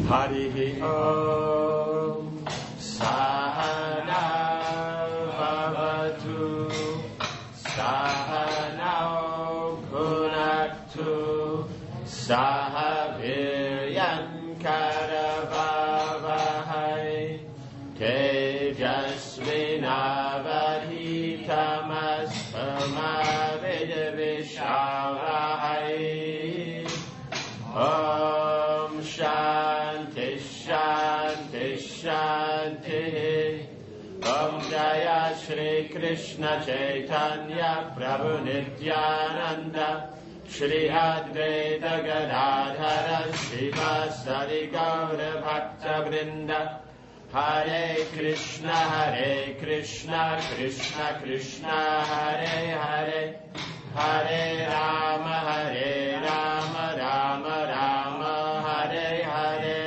Harihi Om Sahana Bhavatu Sahanao Bhunaktu Sahaviryan Karavavahai Tejasvinavadhitamasvamavidvishavahai Om Shanti Shanti Shanti Om Jaya Shri Krishna Chaitanya Prabhu Nityananda Shri Advaita Gadadhara Srivasadi Gaura Bhakta Vrinda Hare Krishna Krishna Krishna Hare Hare Hare Rama Rama Rama Hare Hare.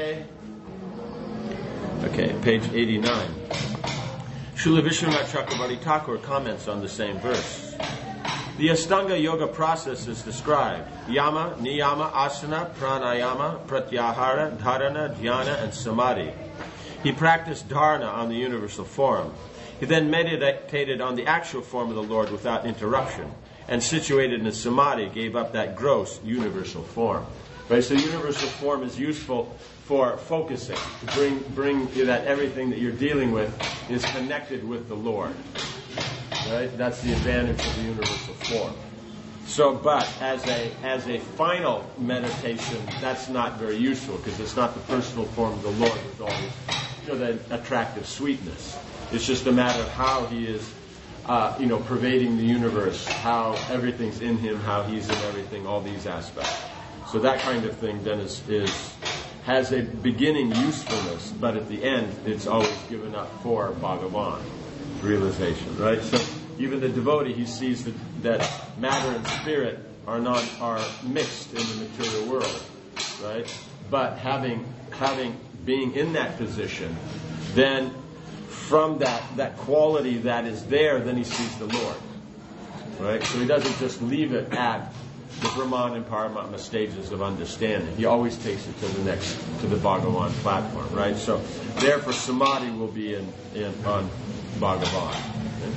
Okay, page 89. Srila Vishwanath Chakravarti Thakur comments on the same verse. The Astanga Yoga process is described. Yama, Niyama, Asana, Pranayama, Pratyahara, Dharana, Dhyana, and Samadhi. He practiced dharana on the universal form. He then meditated on the actual form of the Lord without interruption, and situated in samadhi gave up that gross universal form. Right? So universal form is useful for focusing, to bring that everything that you're dealing with is connected with the Lord. Right? That's the advantage of the universal form. So, but as a final meditation, that's not very useful because it's not the personal form of the Lord with all the attractive sweetness. It's just a matter of how He is, pervading the universe, how everything's in Him, how He's in everything, all these aspects. So that kind of thing then has a beginning usefulness, but at the end, it's always given up for Bhagavan realization, right? So even the devotee, he sees that matter and spirit are mixed in the material world, right? But being in that position, then from that quality that is there, then he sees the Lord, right? So he doesn't just leave it at the Brahman and Paramatma stages of understanding. He always takes it to the Bhagavan platform, right? So therefore samadhi will be on Bhagavan. Okay?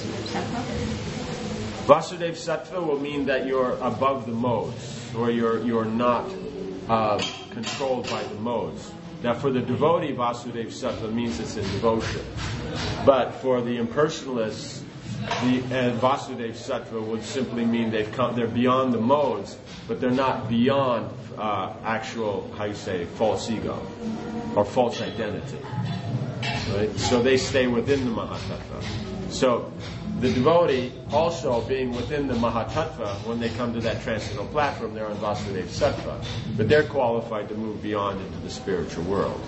Vasudev Sattva will mean that you're above the modes, or you're not controlled by the modes. Now for the devotee, Vasudev Sattva means it's in devotion. But for the impersonalists, the Vasudev Sattva would simply mean they're beyond the modes, but they're not beyond actual, false ego or false identity. Right? So they stay within the Mahatattva. So the devotee also being within the Mahatattva, when they come to that transcendental platform, they're on Vasudev Sattva. But they're qualified to move beyond into the spiritual world.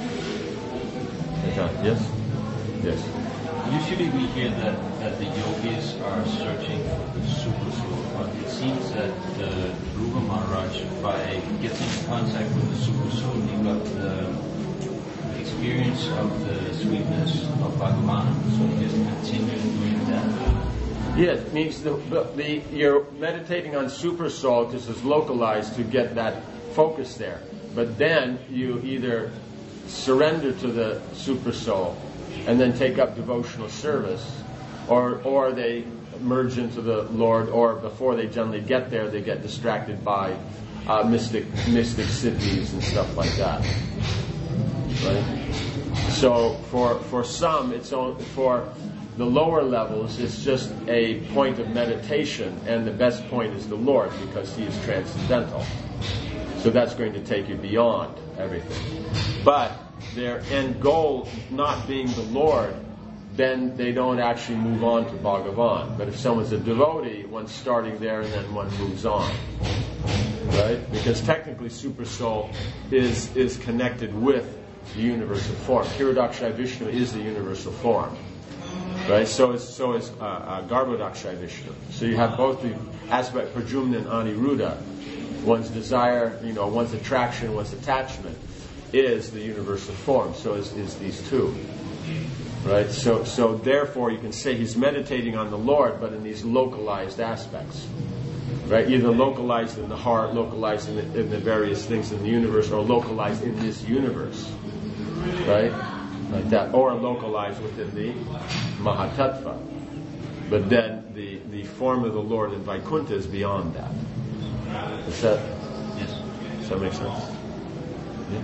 Okay. Yes? Yes. Usually we hear that the yogis are searching for the super soul, but it seems that Dhruva Maharaj, by getting in contact with the super soul, he got the experience of the sweetness of Bhagavan, so he just continued doing that. Yes, it means you're meditating on super soul because it's localized to get that focus there. But then you either surrender to the super soul and then take up devotional service, or they merge into the Lord, or before they generally get there, they get distracted by mystic siddhis and stuff like that. Right? So for some, it's only, for the lower levels, it's just a point of meditation, and the best point is the Lord because He is transcendental. So that's going to take you beyond everything. But their end goal not being the Lord, then they don't actually move on to Bhagavan. But if someone's a devotee, one's starting there and then one moves on. Right? Because technically Super Soul is connected with the universal form. Hirodakshai Vishnu is the universal form. Right? So is Garbhodakshai Vishnu. So you have both the aspect Pradyumna and Aniruddha. One's desire, one's attraction, one's attachment is the universal form. So is these two. Right? So therefore you can say he's meditating on the Lord, but in these localized aspects. Right? Either localized in the heart, localized in the various things in the universe, or localized in this universe. Right? Like that. Or localized within the Mahatattva. But then the form of the Lord in Vaikuntha is beyond that. Does that make sense? Yeah.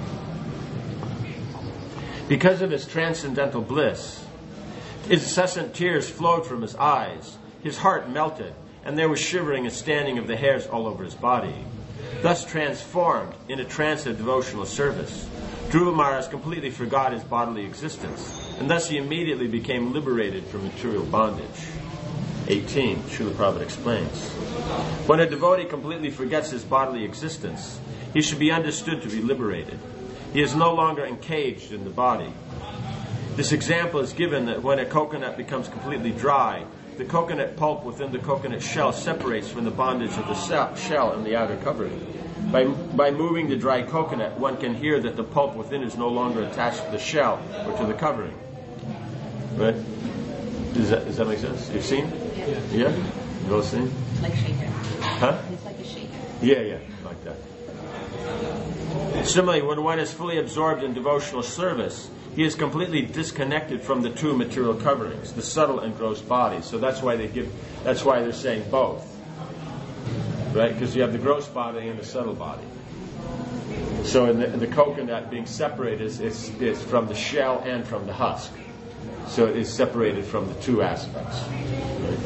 Because of his transcendental bliss, incessant tears flowed from his eyes, his heart melted, and there was shivering and standing of the hairs all over his body. Thus transformed in a trance of devotional service, Dhruva Maharaj completely forgot his bodily existence, and thus he immediately became liberated from material bondage. 18, Srila Prabhupada explains. When a devotee completely forgets his bodily existence, he should be understood to be liberated. He is no longer encaged in the body. This example is given that when a coconut becomes completely dry, the coconut pulp within the coconut shell separates from the bondage of the shell and the outer covering. By moving the dry coconut, one can hear that the pulp within is no longer attached to the shell or to the covering. Right? Does that make sense? You've seen? Yeah? You all seen? Like shaker. Huh? It's like a shaker. Yeah, like that. Similarly, when one is fully absorbed in devotional service, he is completely disconnected from the two material coverings, the subtle and gross body. So that's why they're saying both. Right? Because you have the gross body and the subtle body. So in the coconut being separated, it's from the shell and from the husk. So it is separated from the two aspects. Right?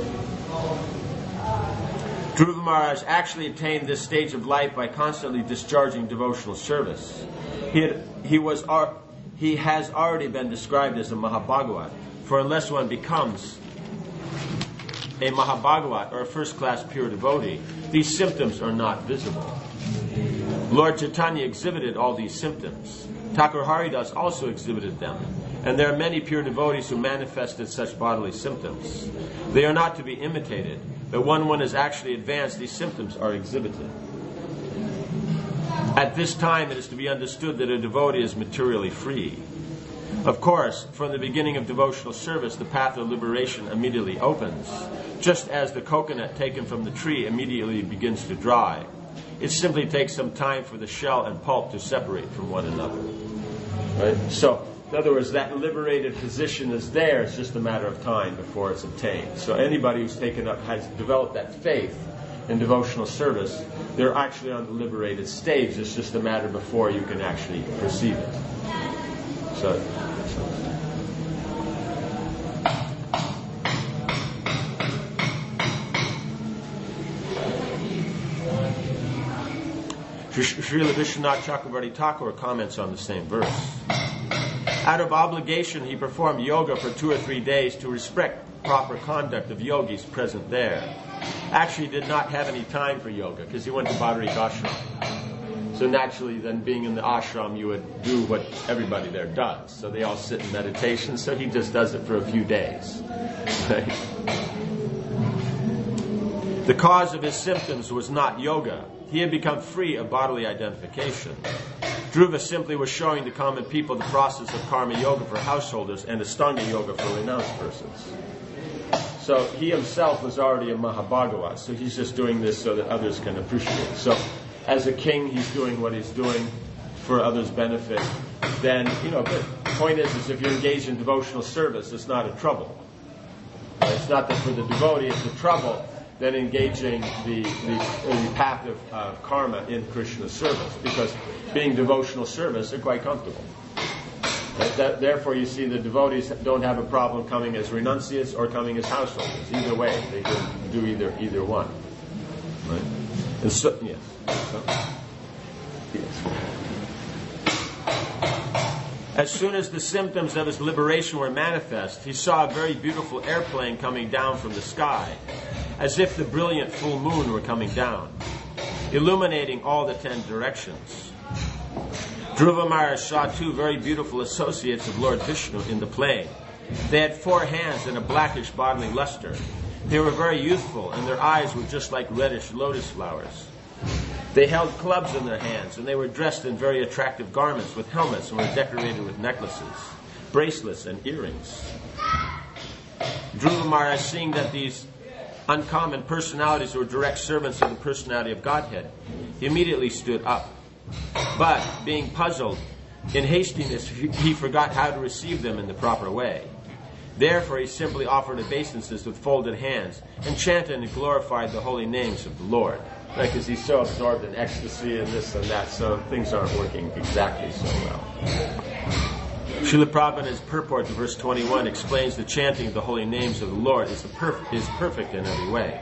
Dhruva Maharaj actually attained this stage of life by constantly discharging devotional service. He has already been described as a Mahabhagavat, for unless one becomes a Mahabhagavat or a first-class pure devotee, these symptoms are not visible. Lord Chaitanya exhibited all these symptoms. Thakur Haridas also exhibited them, and there are many pure devotees who manifested such bodily symptoms. They are not to be imitated, but when one is actually advanced, these symptoms are exhibited. At this time, it is to be understood that a devotee is materially free. Of course, from the beginning of devotional service, the path of liberation immediately opens, just as the coconut taken from the tree immediately begins to dry. It simply takes some time for the shell and pulp to separate from one another. Right? So, in other words, that liberated position is there. It's just a matter of time before it's obtained. So anybody who's has developed that faith in devotional service, they're actually on the liberated stage. It's just a matter before you can actually perceive it. So Srila Vishwanath Chakravarti Thakur comments on the same verse. Out of obligation, he performed yoga for 2 or 3 days to respect proper conduct of yogis present there. Actually, he did not have any time for yoga because he went to Bhadarik Ashram. So naturally, then being in the ashram, you would do what everybody there does. So they all sit in meditation, so he just does it for a few days. Right? The cause of his symptoms was not yoga. He had become free of bodily identification. Dhruva simply was showing the common people the process of karma yoga for householders and Ashtanga yoga for renounced persons. So he himself was already a Mahabhagavat, so he's just doing this so that others can appreciate. So as a king, he's doing what he's doing for others' benefit. Then, but the point is if you're engaged in devotional service, it's not a trouble. It's not that for the devotee it's a trouble, then engaging the path of karma in Krishna's service, because being devotional service, they're quite comfortable. Therefore, you see the devotees don't have a problem coming as renunciates or coming as householders. Either way, they can do either one. Right? And so, yes. As soon as the symptoms of his liberation were manifest, he saw a very beautiful airplane coming down from the sky, as if the brilliant full moon were coming down, illuminating all the 10 directions. Dhruva Maharaj saw 2 very beautiful associates of Lord Vishnu in the plane. They had 4 hands and a blackish bodily luster. They were very youthful, and their eyes were just like reddish lotus flowers. They held clubs in their hands, and they were dressed in very attractive garments with helmets and were decorated with necklaces, bracelets, and earrings. Dhruva Maharaj, seeing that these uncommon personalities or direct servants of the personality of Godhead, he immediately stood up. But, being puzzled, in hastiness he forgot how to receive them in the proper way. Therefore he simply offered obeisances with folded hands and chanted and glorified the holy names of the Lord. Right, because he's so absorbed in ecstasy and this and that, so things aren't working exactly so well. Srila Prabhupada in his purport to verse 21 explains the chanting of the holy names of the Lord is perfect in every way.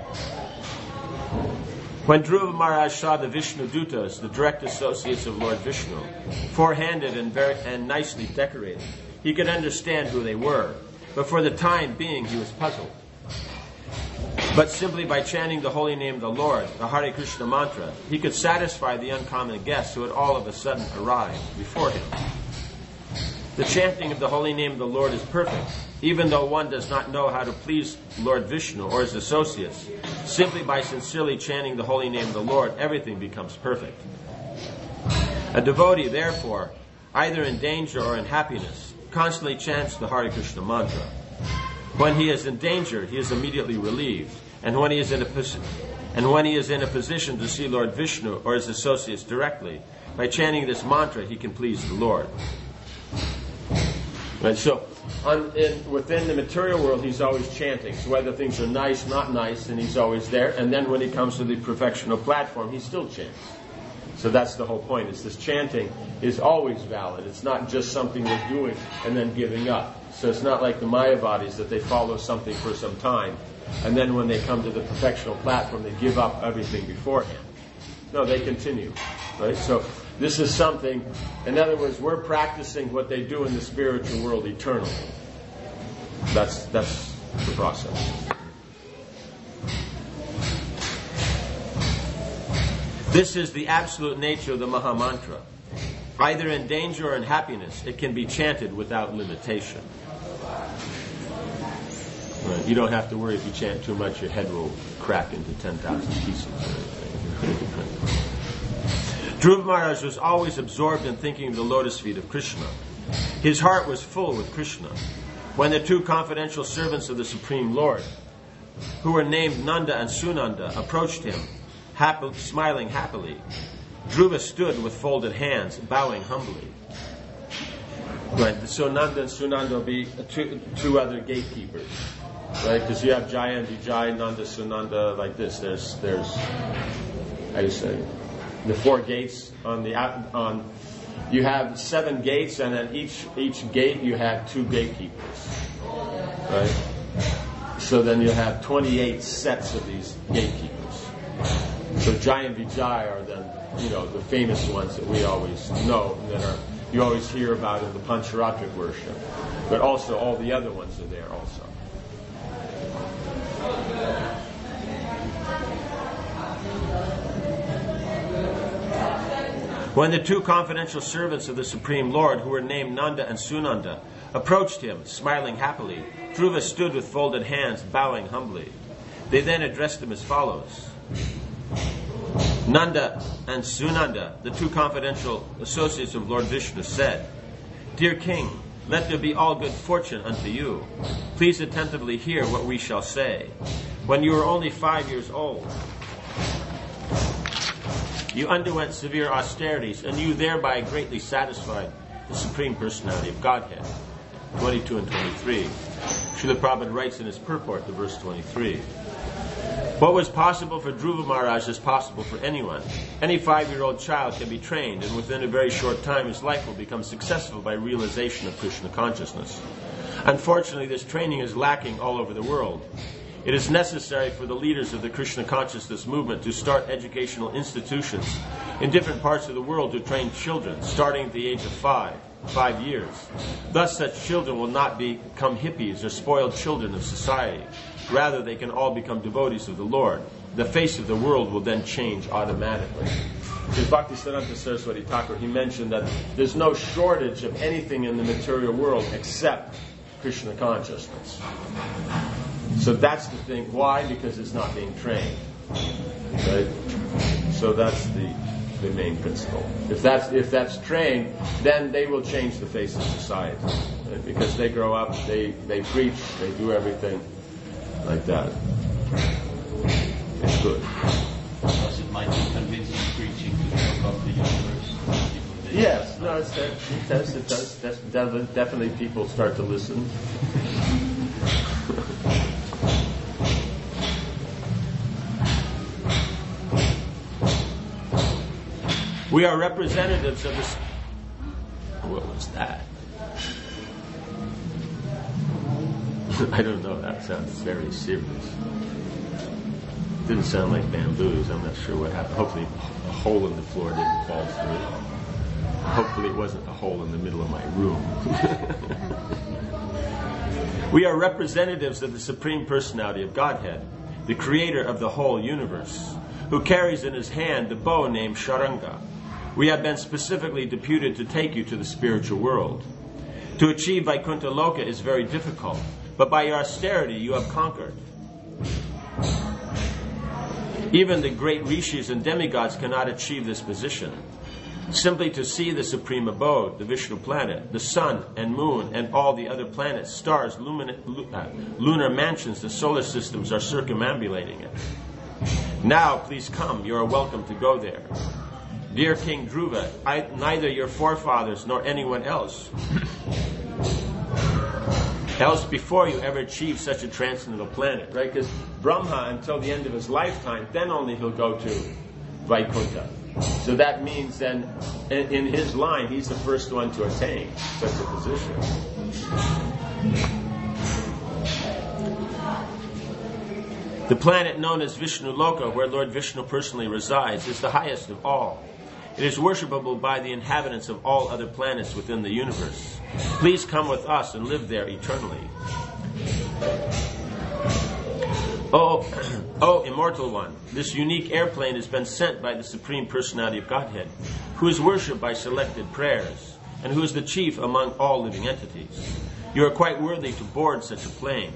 When Dhruva Maharaj saw the Vishnu Dutas, the direct associates of Lord Vishnu, four-handed and nicely decorated, he could understand who they were, but for the time being he was puzzled. But simply by chanting the holy name of the Lord, the Hare Krishna mantra, he could satisfy the uncommon guests who had all of a sudden arrived before him. The chanting of the holy name of the Lord is perfect, even though one does not know how to please Lord Vishnu or his associates. Simply by sincerely chanting the holy name of the Lord, everything becomes perfect. A devotee, therefore, either in danger or in happiness, constantly chants the Hare Krishna mantra. When he is in danger, he is immediately relieved, and when he is in a position to see Lord Vishnu or his associates directly, by chanting this mantra, he can please the Lord. Right, so within the material world, he's always chanting. So whether things are nice, not nice, and he's always there. And then when he comes to the professional platform, he still chants. So that's the whole point. Is this chanting is always valid. It's not just something we're doing and then giving up. So it's not like the Mayavadis that they follow something for some time, and then when they come to the professional platform, they give up everything beforehand. No, they continue. Right? So this is something, in other words, we're practicing what they do in the spiritual world eternally. That's the process. This is the absolute nature of the Maha Mantra. Either in danger or in happiness, it can be chanted without limitation. Right. You don't have to worry if you chant too much, your head will crack into 10,000 pieces or anything. Dhruva Maharaj was always absorbed in thinking of the lotus feet of Krishna. His heart was full with Krishna. When the two confidential servants of the Supreme Lord, who were named Nanda and Sunanda, approached him, smiling happily, Dhruva stood with folded hands, bowing humbly. Right, so Nanda and Sunanda will be two other gatekeepers. Right, because you have Jaya and Vijay, Nanda, Sunanda, like this. There's how do you say, the four gates on you have 7 gates, and then each gate you have 2 gatekeepers. Right? So then you have 28 sets of these gatekeepers. So Jaya and Vijay are then, the famous ones that we always know, that you always hear about in the Pancharatric worship. But also all the other ones are there also. When the two confidential servants of the Supreme Lord, who were named Nanda and Sunanda, approached him, smiling happily, Dhruva stood with folded hands, bowing humbly. They then addressed him as follows. Nanda and Sunanda, the two confidential associates of Lord Vishnu, said, "Dear King, let there be all good fortune unto you. Please attentively hear what we shall say. When you were only 5 years old, you underwent severe austerities, and you thereby greatly satisfied the Supreme Personality of Godhead." 22 and 23. Srila Prabhupada writes in his purport to verse 23. What was possible for Dhruva Maharaj is possible for anyone. Any 5-year-old child can be trained, and within a very short time his life will become successful by realization of Krishna consciousness. Unfortunately, this training is lacking all over the world. It is necessary for the leaders of the Krishna consciousness movement to start educational institutions in different parts of the world to train children, starting at the age of 5 years. Thus, such children will not become hippies or spoiled children of society. Rather, they can all become devotees of the Lord. The face of the world will then change automatically. Because Bhaktisiddhanta Saraswati Thakur, he mentioned that there's no shortage of anything in the material world except Krishna consciousness. So that's the thing. Why? Because it's not being trained. Right? So that's the main principle. If that's trained, then they will change the face of society. Right? Because they grow up, they preach, they do everything like that. Good. Because it might be convincing preaching to talk about the universe. Yes, no, it does. Definitely people start to listen. We are representatives of this. What was that? I don't know. That sounds very serious. Didn't sound like bamboos. I'm not sure what happened. Hopefully a hole in the floor didn't fall through. Hopefully it wasn't a hole in the middle of my room. We are representatives of the Supreme Personality of Godhead, the creator of the whole universe, who carries in his hand the bow named Sharanga. We have been specifically deputed to take you to the spiritual world. To achieve Vaikuntha Loka is very difficult, but by your austerity you have conquered. Even the great rishis and demigods cannot achieve this position. Simply to see the supreme abode, the Vishnu planet, the sun and moon and all the other planets, stars, lunar mansions, the solar systems are circumambulating it. Now, please come. You are welcome to go there. Dear King Dhruva, neither your forefathers nor anyone else before you ever achieved such a transcendental planet, right? Because Brahma, until the end of his lifetime, then only he'll go to Vaikuntha. So that means then, in his line, he's the first one to attain such a position. The planet known as Vishnu Loka, where Lord Vishnu personally resides, is the highest of all. It is worshipable by the inhabitants of all other planets within the universe. Please come with us and live there eternally. Oh, immortal one, this unique airplane has been sent by the Supreme Personality of Godhead, who is worshipped by selected prayers, and who is the chief among all living entities. You are quite worthy to board such a plane.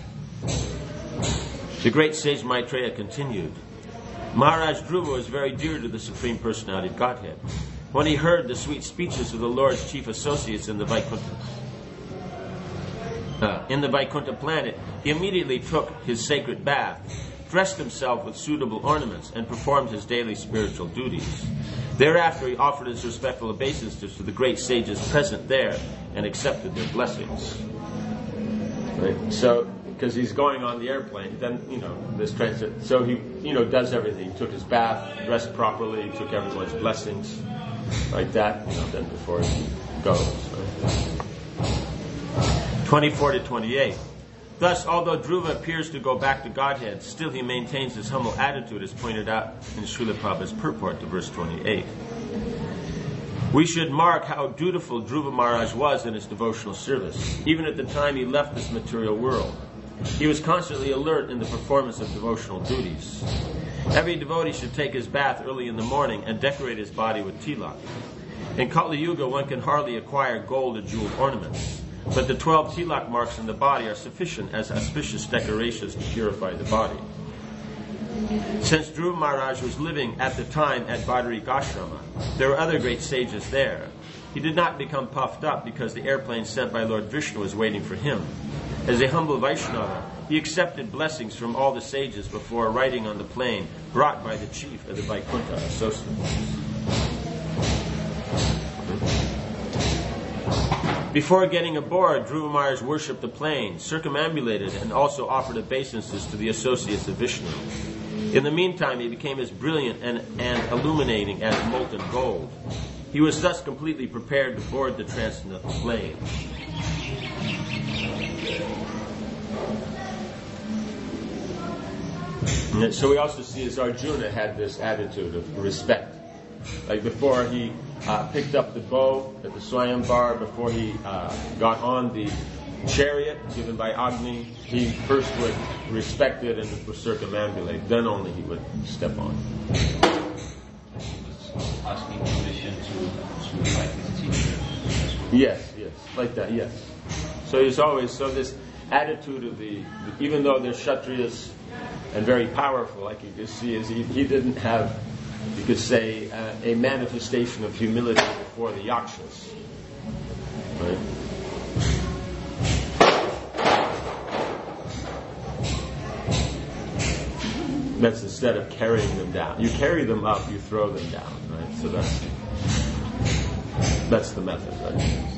The great sage Maitreya continued. Maharaj Dhruva was very dear to the Supreme Personality of Godhead. When he heard the sweet speeches of the Lord's chief associates in the Vaikuntha planet, he immediately took his sacred bath, dressed himself with suitable ornaments, and performed his daily spiritual duties. Thereafter he offered his respectful obeisances to the great sages present there and accepted their blessings. Right? So, because he's going on the airplane, then, this transit. So he, does everything. He took his bath, dressed properly, took everyone's blessings, like that, then before he goes. Right? 24 to 28. Thus, although Dhruva appears to go back to Godhead, still he maintains his humble attitude as pointed out in Srila Prabhupada's purport to verse 28. We should mark how dutiful Dhruva Maharaj was in his devotional service, even at the time he left this material world. He was constantly alert in the performance of devotional duties. Every devotee should take his bath early in the morning and decorate his body with tilak. In Kali Yuga, one can hardly acquire gold or jeweled ornaments, but the 12 tilak marks in the body are sufficient as auspicious decorations to purify the body. Since Dhruva Maharaj was living at the time at Badarika Ashrama, there were other great sages there. He did not become puffed up because the airplane sent by Lord Vishnu was waiting for him. As a humble Vaishnava, he accepted blessings from all the sages before riding on the plane brought by the chief of the Vaikuntha associates. Before getting aboard, Dhruva Maharaj worshipped the plane, circumambulated, and also offered obeisances to the associates of Vishnu. In the meantime, he became as brilliant and illuminating as molten gold. He was thus completely prepared to board the transcendental plane. And so we also see as Arjuna had this attitude of respect. Like before he picked up the bow at the Swayamvar, before he got on the chariot given by Agni, he first would respect it and would circumambulate. Then only he would step on. Asking permission to like his teacher. Yes, like that, yes. So he's always, this attitude of even though they're Kshatriyas and very powerful, like you can see, is he didn't have, you could say, a manifestation of humility before the Yakshas. Right? That's instead of carrying them down. You carry them up, you throw them down, right? So that's the method, right?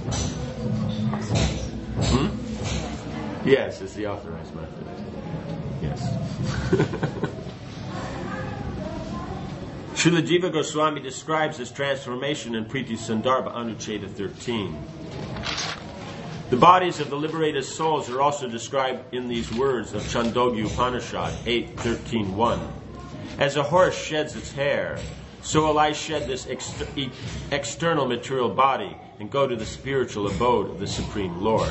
Yes, it's the authorized method. Yes. Srila Jiva Goswami describes this transformation in Priti Sandarbha Anucheta 13. The bodies of the liberated souls are also described in these words of Chandogya Upanishad 8:13:1. As a horse sheds its hair, so will I shed this external material body and go to the spiritual abode of the Supreme Lord.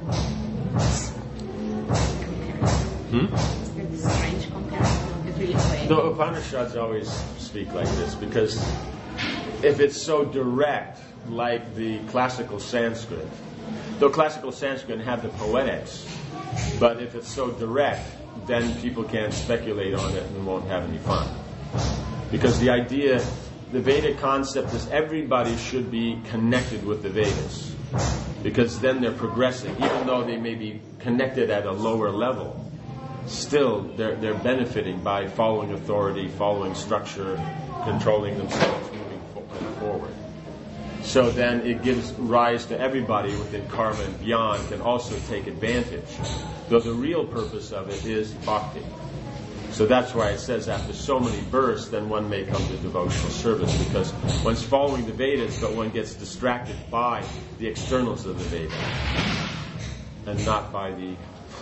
The Upanishads always speak like this because if it's so direct, like the classical Sanskrit, though classical Sanskrit have the poetics, but if it's so direct, then people can't speculate on it and won't have any fun. Because the idea, the Vedic concept is everybody should be connected with the Vedas. Because then they're progressing, even though they may be connected at a lower level. Still, they're benefiting by following authority, following structure, controlling themselves, moving forward. So then it gives rise to everybody within karma and beyond can also take advantage. Though the real purpose of it is bhakti. So that's why it says after so many births, then one may come to devotional service, because one's following the Vedas, but one gets distracted by the externals of the Vedas, and not by the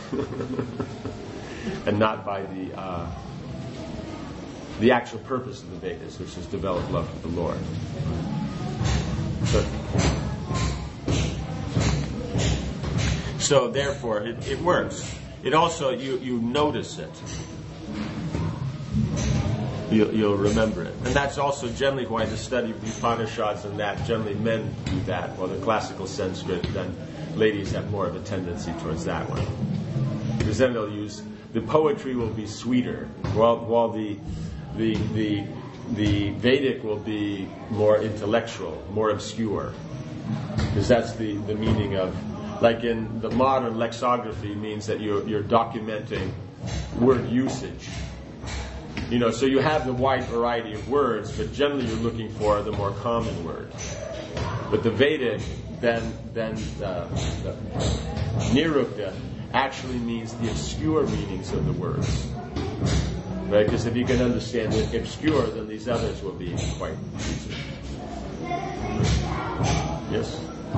the actual purpose of the Vedas, which is develop love for the Lord. So therefore, it works. It also, you notice it. You'll remember it. And that's also generally why the study of the Upanishads and that, generally men do that, while the classical Sanskrit, then ladies have more of a tendency towards that one. Because then they'll use, the poetry will be sweeter, while the Vedic will be more intellectual, more obscure. Because that's the meaning of, like in the modern lexicography means that you're documenting word usage. So you have the wide variety of words, but generally you're looking for the more common word. But the Vedic, then the Nirukta, actually means the obscure meanings of the words. Right? Because if you can understand the obscure, then these others will be quite easy. Yes?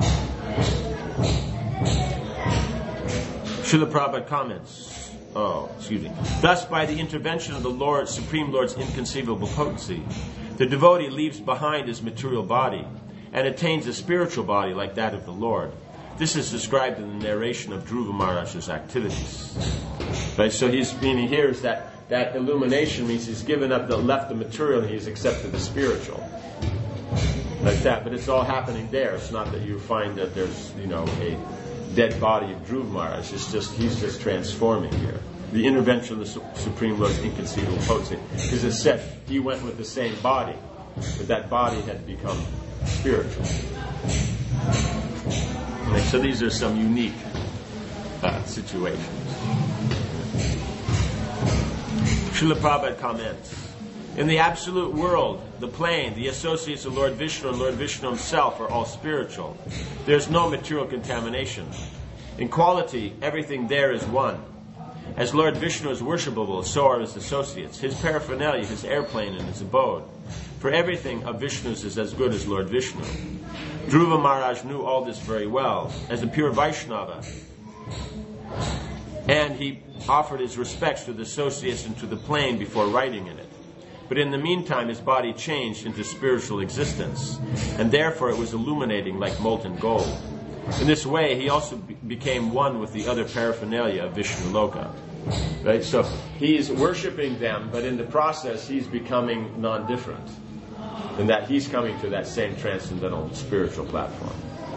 Srila Prabhupada comments. Thus, by the intervention of the Lord, Supreme Lord's inconceivable potency, the devotee leaves behind his material body and attains a spiritual body like that of the Lord. This is described in the narration of Dhruva Maharaj's activities. Right? So he's meaning here is that illumination means he's given up left the material and he's accepted the spiritual. Like that. But it's all happening there. It's not that you find that there's, a dead body of Dhruva Maharaj. It's just, he's just transforming here. The intervention of the Supreme Lord's inconceivable potency. Because it said he went with the same body, but that body had become spiritual. Okay, so these are some unique situations. Srila Prabhupada comments. In the absolute world, the plane, the associates of Lord Vishnu and Lord Vishnu himself are all spiritual. There's no material contamination. In quality, everything there is one. As Lord Vishnu is worshipable, so are his associates, his paraphernalia, his airplane, and his abode. For everything of Vishnu's is as good as Lord Vishnu. Dhruva Maharaj knew all this very well. As a pure Vaishnava, and he offered his respects to the associates and to the plane before writing in it. But in the meantime, his body changed into spiritual existence, and therefore it was illuminating like molten gold. In this way, he also became one with the other paraphernalia of Vishnu Loka. Right? So he's worshipping them, but in the process, he's becoming non-different, in that he's coming to that same transcendental spiritual platform.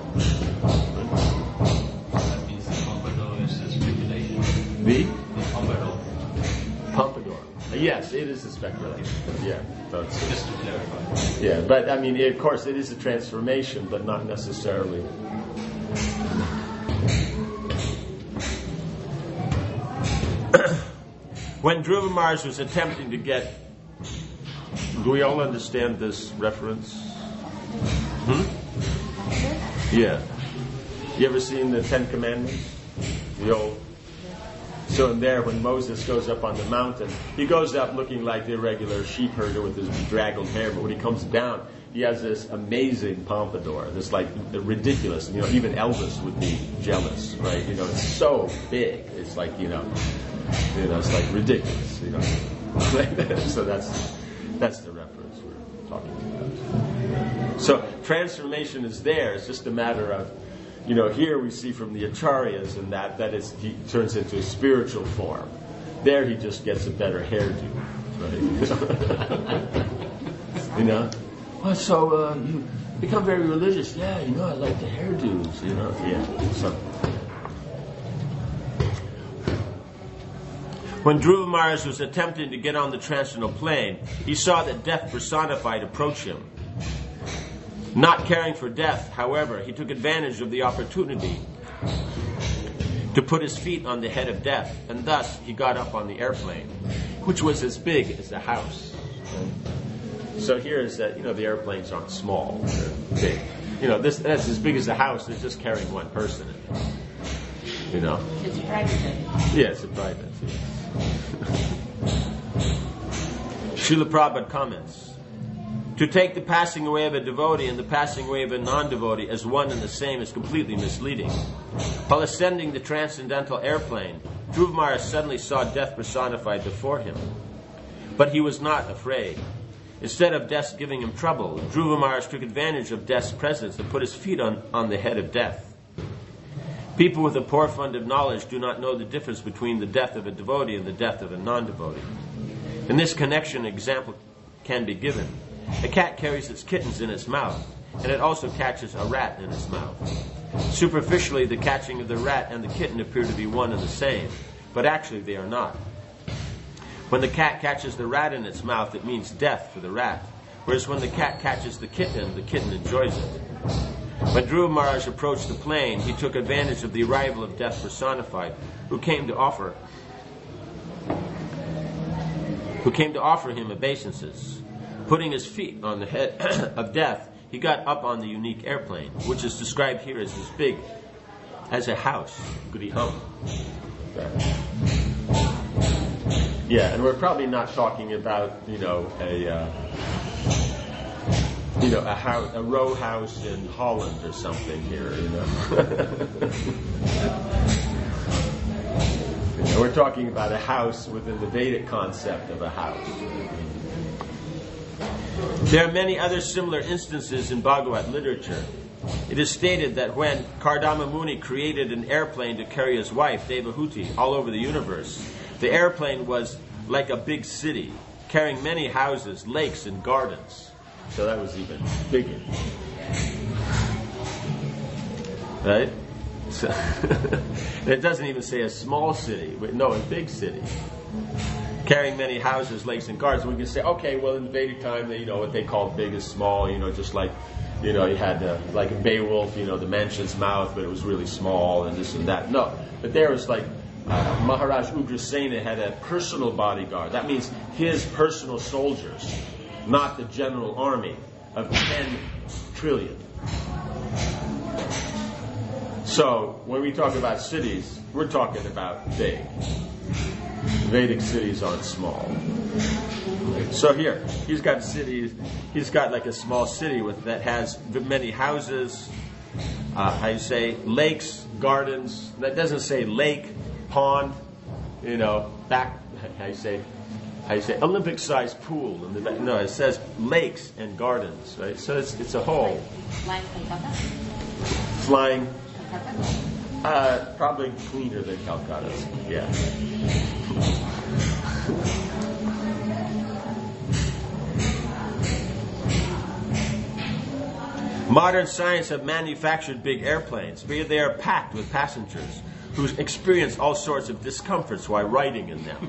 That means the pompadour is a speculation. The pompadour. Pompadour. Yes, it is a speculation. Yeah. Just to clarify. Yeah, but I mean, of course, it is a transformation, but not necessarily. When Dhruva Maharaj was attempting to get... Do we all understand this reference? Yeah. You ever seen the Ten Commandments? The old... So in there, when Moses goes up on the mountain, he goes up looking like the irregular sheep herder with his draggled hair, but when he comes down, he has this amazing pompadour, this like ridiculous, even Elvis would be jealous, right? It's so big. It's like, it's like ridiculous, So that's the reference we're talking about. So transformation is there. It's just a matter of, here we see from the Acharyas and he turns into a spiritual form. There he just gets a better hairdo, right? So you become very religious. Yeah, I like the hairdos, Yeah. So. When Dhruva Maharaj was attempting to get on the transcendental plane, he saw that death personified approach him. Not caring for death, however, he took advantage of the opportunity to put his feet on the head of death, and thus he got up on the airplane, which was as big as a house. So here is that, the airplanes aren't small, they're big. That's as big as a house, they're just carrying one person in it. It's private. Yeah, it's a private. Srila Prabhupada comments, to take the passing away of a devotee and the passing away of a non-devotee as one and the same is completely misleading. While ascending the transcendental airplane, Dhruva Maharaj suddenly saw death personified before him. But he was not afraid. Instead of death giving him trouble, Dhruva Maharaj took advantage of death's presence and put his feet on the head of death. People with a poor fund of knowledge do not know the difference between the death of a devotee and the death of a non-devotee. In this connection, an example can be given. A cat carries its kittens in its mouth, and it also catches a rat in its mouth. Superficially, the catching of the rat and the kitten appear to be one and the same, but actually they are not. When the cat catches the rat in its mouth, it means death for the rat, whereas when the cat catches the kitten enjoys it. When Dhruva Maharaj approached the plane, he took advantage of the arrival of death personified, who came to offer him obeisances. Putting his feet on the head of death, he got up on the unique airplane, which is described here as big as a house. Griham. Yeah, and we're probably not talking about, a row house in Holland or something here, We're talking about a house within the Vedic concept of a house. There are many other similar instances in Bhagavad literature. It is stated that when Kardama Muni created an airplane to carry his wife, Devahuti, all over the universe, the airplane was like a big city, carrying many houses, lakes, and gardens. So that was even bigger. Right? So it doesn't even say a small city, but no, a big city. Carrying many houses, lakes, and gardens. We can say, okay, well, in the Vedic time, what they called big is small, just like, you had, like in Beowulf, the mansion's mouth, but it was really small, and this and that. No, but there was like, Maharaj Ugrasena had a personal bodyguard. That means his personal soldiers, not the general army of 10 trillion. So, when we talk about cities, we're talking about big. Vedic cities aren't small. So here, he's got cities. He's got like a small city that has many houses. Lakes, gardens. That doesn't say lake, pond. Olympic-sized pool. No, it says lakes and gardens. Right. So it's a whole. Flying Calcutta? Flying. Probably cleaner than Calcutta's. Yeah. Modern science have manufactured big airplanes, but they are packed with passengers who experience all sorts of discomforts while riding in them.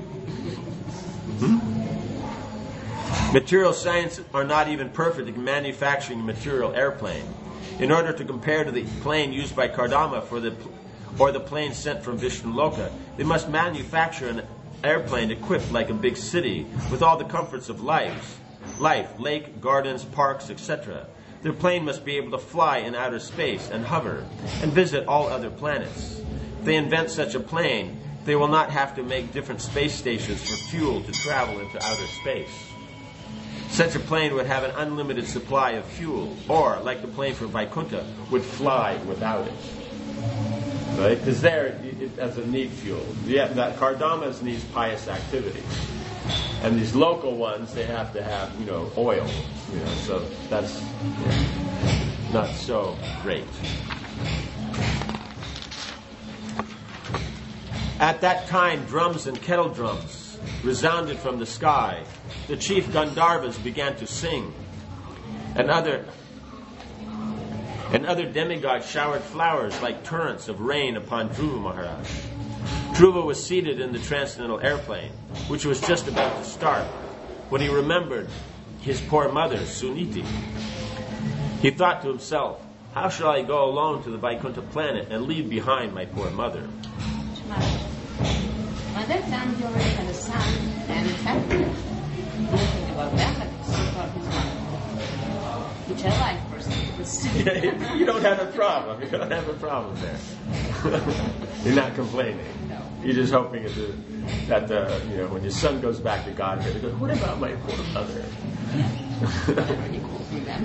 Material science are not even perfect in manufacturing a material airplane. In order to compare to the plane used by Kardama or the plane sent from Vishnu Loka, they must manufacture airplane equipped like a big city with all the comforts of life, lake, gardens, parks, etc. Their plane must be able to fly in outer space and hover and visit all other planets. If they invent such a plane, they will not have to make different space stations for fuel to travel into outer space. Such a plane would have an unlimited supply of fuel, or, like the plane from Vaikuntha, would fly without it. Right? Because there, it doesn't need fuel. Yeah, that Kardama's needs pious activity. And these local ones, they have to have, oil. So that's not so great. At that time, drums and kettle drums resounded from the sky. The chief Gandharvas began to sing, and other demigods showered flowers like torrents of rain upon Dhruva Maharaj. Dhruva was seated in the transcendental airplane, which was just about to start, when he remembered his poor mother, Suniti. He thought to himself, how shall I go alone to the Vaikuntha planet and leave behind my poor mother? Mother time he already had a son and a family. Nothing about that, but so thought his mother. Which I like personally. You don't have a problem. You don't have a problem there. You're not complaining. No. You're just hoping that when your son goes back to Godhead, he goes, what about my poor mother? That's pretty cool for them.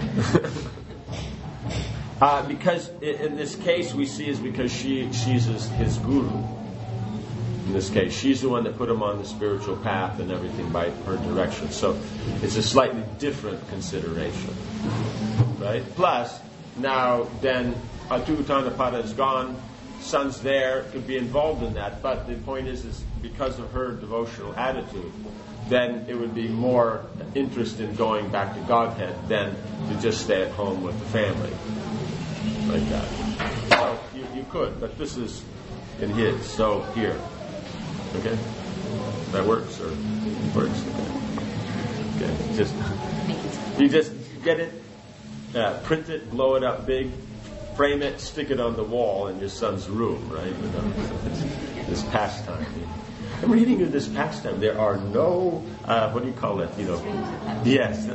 Because in this case we see is because she's his guru. In this case, she's the one that put him on the spiritual path and everything by her direction. So it's a slightly different consideration. Right? Plus, now then Atutanapada is gone, son's there, could be involved in that, but the point is because of her devotional attitude, then it would be more interest in going back to Godhead than to just stay at home with the family. Like that. So you could, but this is in his, so here. Okay? That works, or works? Okay. You just get it, print it, blow it up big, frame it, stick it on the wall in your son's room, right? This pastime. I'm reading you this pastime. There are no, what do you call it? Yes.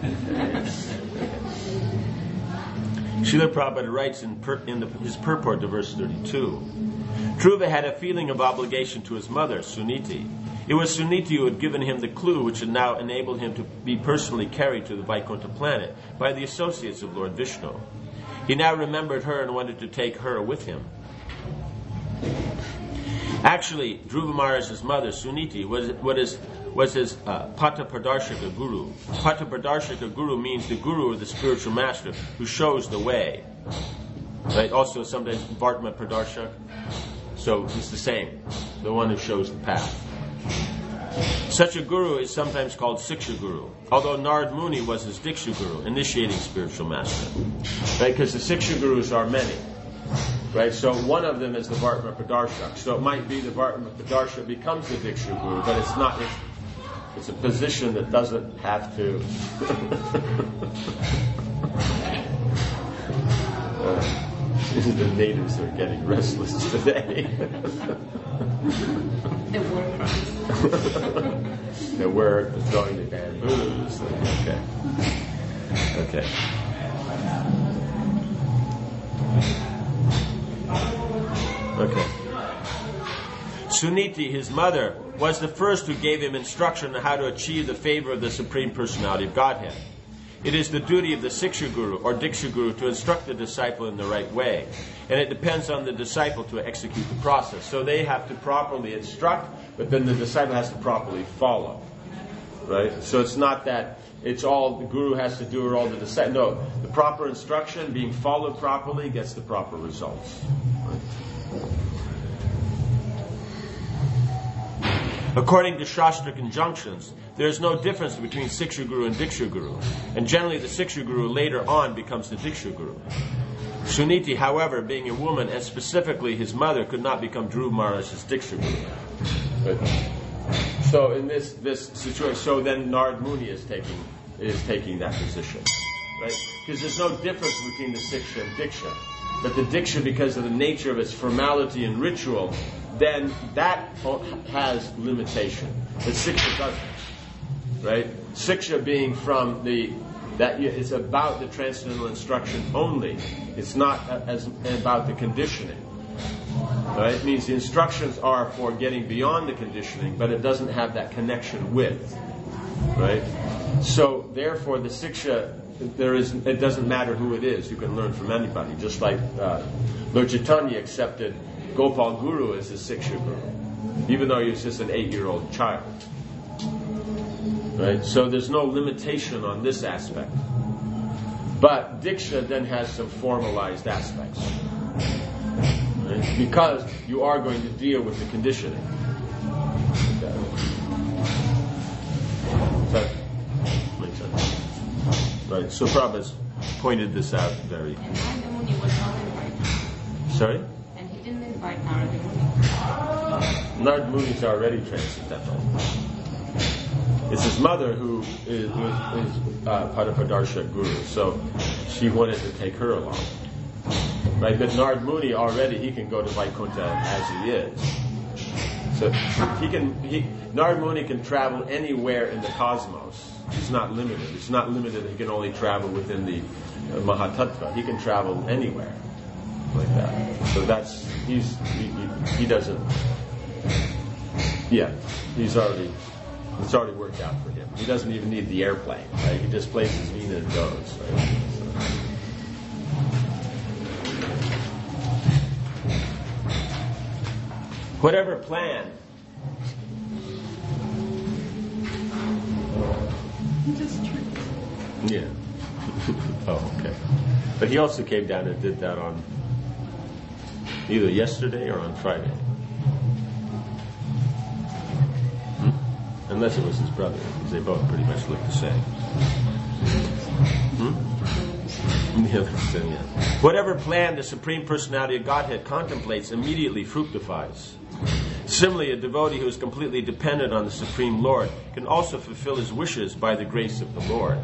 Srila Prabhupada writes in his purport to verse 32, Dhruva had a feeling of obligation to his mother, Suniti. It was Suniti who had given him the clue which had now enabled him to be personally carried to the Vaikuntha planet by the associates of Lord Vishnu. He now remembered her and wanted to take her with him. Actually, Dhruva Maharaj's mother, Suniti, was his Pata Pradarshaka Guru. Pata Pradarshaka Guru means the Guru or the spiritual master who shows the way. Right? Also, sometimes Vartma Pradarshak. So it's the same, the one who shows the path. Such a guru is sometimes called Siksha Guru, although Narad Muni was his Diksha Guru, initiating spiritual master. Right? Because the Siksha Gurus are many. Right? So one of them is the Vartma Pradarshak. So it might be the Vartma Pradarshak becomes the Diksha Guru, but it's not. It's a position that doesn't have to. The natives are getting restless today. The war crimes. The work, the throwing the bamboos. Okay. Suniti, his mother, was the first who gave him instruction on how to achieve the favor of the Supreme Personality of Godhead. It is the duty of the Siksha Guru or Diksha Guru to instruct the disciple in the right way. And it depends on the disciple to execute the process. So they have to properly instruct, but then the disciple has to properly follow. Right? So it's not that it's all the Guru has to do or all the disciple. No, the proper instruction being followed properly gets the proper results. Right? According to Shastric injunctions, there is no difference between Siksha Guru and Diksha Guru, and generally the Siksha Guru later on becomes the Diksha Guru. Suniti, however, being a woman, and specifically his mother, could not become Dhruva Maharaj's Diksha Guru. So in this situation, so then Narad Muni is taking that position, right? Because there's no difference between the Siksha and Diksha. But the Diksha, because of the nature of its formality and ritual, then that has limitation. The Siksha doesn't. Right? Siksha being from that it's about the transcendental instruction only. It's not as about the conditioning. Right? It means the instructions are for getting beyond the conditioning, but it doesn't have that connection with. Right? So therefore the Siksha, it doesn't matter who it is, you can learn from anybody. Just like Lord Chaitanya accepted Gopal Guru as his Siksha Guru, even though he was just an 8-year-old child. Right? So there's no limitation on this aspect. But Diksha then has some formalized aspects. Right? Because you are going to deal with the conditioning. Does that make sense? Right, so Prabhupada's pointed this out very... And Narada Muni was not invited. Sorry? And he didn't invite Narada Muni. Narada Muni is already transcendental. It's his mother who is Padapadarsha Guru, so she wanted to take her along. Right, but Narada Muni already, he can go to Vaikuntha as he is. So Narada Muni can travel anywhere in the cosmos. He's not limited. It's not limited. He can only travel within the Mahatattva. He can travel anywhere like that. So he doesn't. Yeah, it's already worked out for him. He doesn't even need the airplane. Right? He just plays his veena and goes. Right? So. Whatever plan. Yeah. Oh, okay. But he also came down and did that on either yesterday or on Friday. Unless it was his brother, because they both pretty much look the same. Yeah. Whatever plan the Supreme Personality of Godhead contemplates immediately fructifies. Similarly, a devotee who is completely dependent on the Supreme Lord can also fulfill his wishes by the grace of the Lord.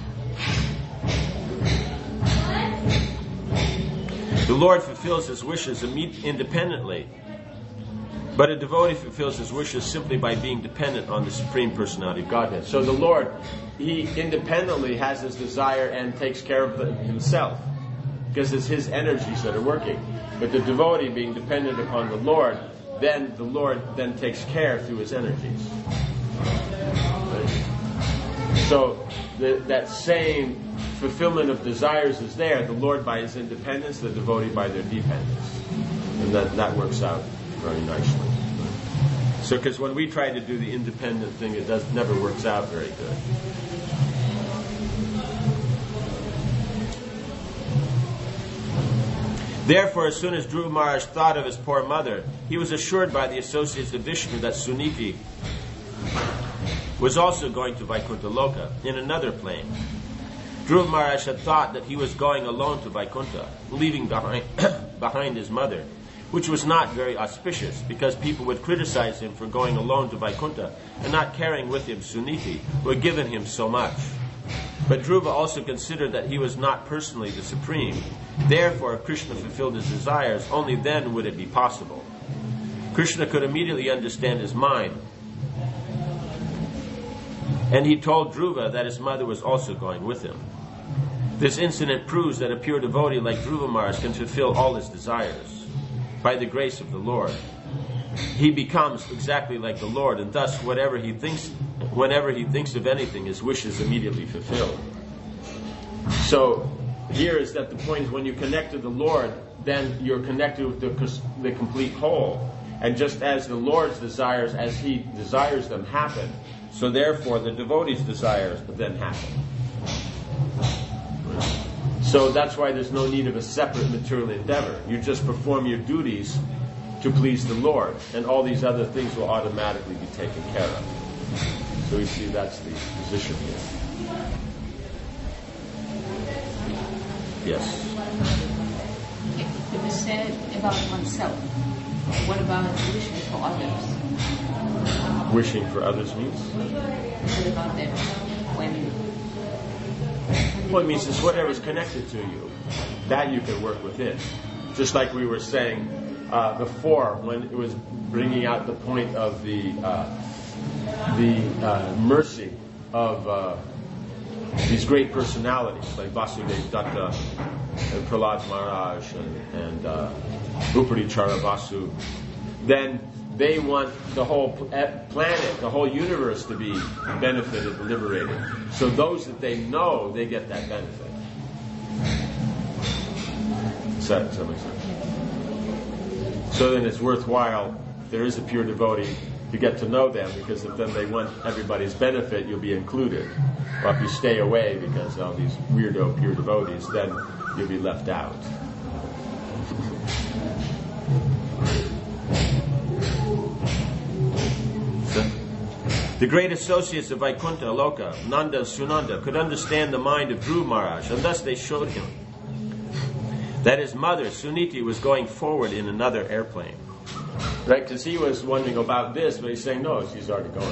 The Lord fulfills his wishes independently, but a devotee fulfills his wishes simply by being dependent on the Supreme Personality of Godhead. So the Lord, he independently has his desire and takes care of it himself, because it's his energies that are working. But the devotee, being dependent upon the Lord then takes care through his energies. Right? So that same fulfillment of desires is there. The Lord by his independence, the devotee by their dependence. And that works out very nicely. So, because when we try to do the independent thing, it never works out very good. Therefore, as soon as Dhruva Maharaj thought of his poor mother, he was assured by the associates of Vishnu that Suniti was also going to Vaikuntha Loka in another plane. Dhruva Maharaj had thought that he was going alone to Vaikuntha, leaving behind his mother, which was not very auspicious, because people would criticize him for going alone to Vaikuntha and not carrying with him Suniti, who had given him so much. But Dhruva also considered that he was not personally the Supreme. Therefore, if Krishna fulfilled his desires, only then would it be possible. Krishna could immediately understand his mind, and he told Dhruva that his mother was also going with him. This incident proves that a pure devotee like Dhruva Maharaj can fulfill all his desires by the grace of the Lord. He becomes exactly like the Lord, and thus whenever he thinks of anything, his wish is immediately fulfilled. So here is that the point is when you connect to the Lord, then you're connected with the complete whole. And just as the Lord's desires, as he desires them, happen, so therefore the devotee's desires then happen. So that's why there's no need of a separate material endeavor. You just perform your duties to please the Lord, and all these other things will automatically be taken care of. So we see that's the position here. Yes? It was said about oneself. What about wishing for others? Wishing for others means? What about them? Well, it means it's whatever's connected to you. That you can work within. Just like we were saying before, when it was bringing out the point of the mercy of these great personalities like Vasudev Datta and Prahlad Maharaj and Upadichara Vasu, then they want the whole planet, the whole universe to be benefited and liberated. So those that they know, they get that benefit. Does that make sense? So then it's worthwhile, if there is a pure devotee, to get to know them, because if then they want everybody's benefit, you'll be included. Or if you stay away because of these weirdo pure devotees, then you'll be left out. The great associates of Vaikuntha, Aloka, Nanda and Sunanda, could understand the mind of Dhruva Maharaj, and thus they showed him that his mother, Suniti, was going forward in another airplane. Right? Because he was wondering about this, but he's saying, no, she's already going.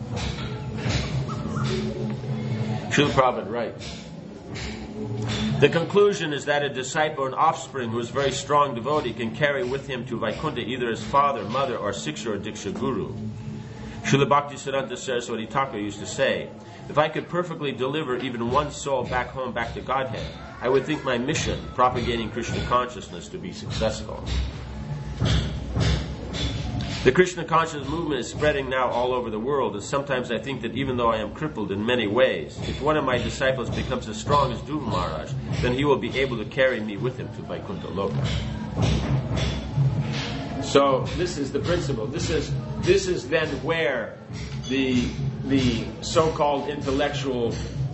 Srila Prabhupada writes, the conclusion is that a disciple and offspring who is a very strong devotee can carry with him to Vaikuntha either his father, mother, or Siksha or Diksha Guru. Srila Bhaktisiddhanta Saraswati Thakur used to say, if I could perfectly deliver even one soul back home, back to Godhead, I would think my mission, propagating Krishna consciousness, to be successful. The Krishna consciousness movement is spreading now all over the world, and sometimes I think that even though I am crippled in many ways, if one of my disciples becomes as strong as Dhruva Maharaj, then he will be able to carry me with him to Vaikuntha Loka. So this is the principle. This is then where the so-called intellectual,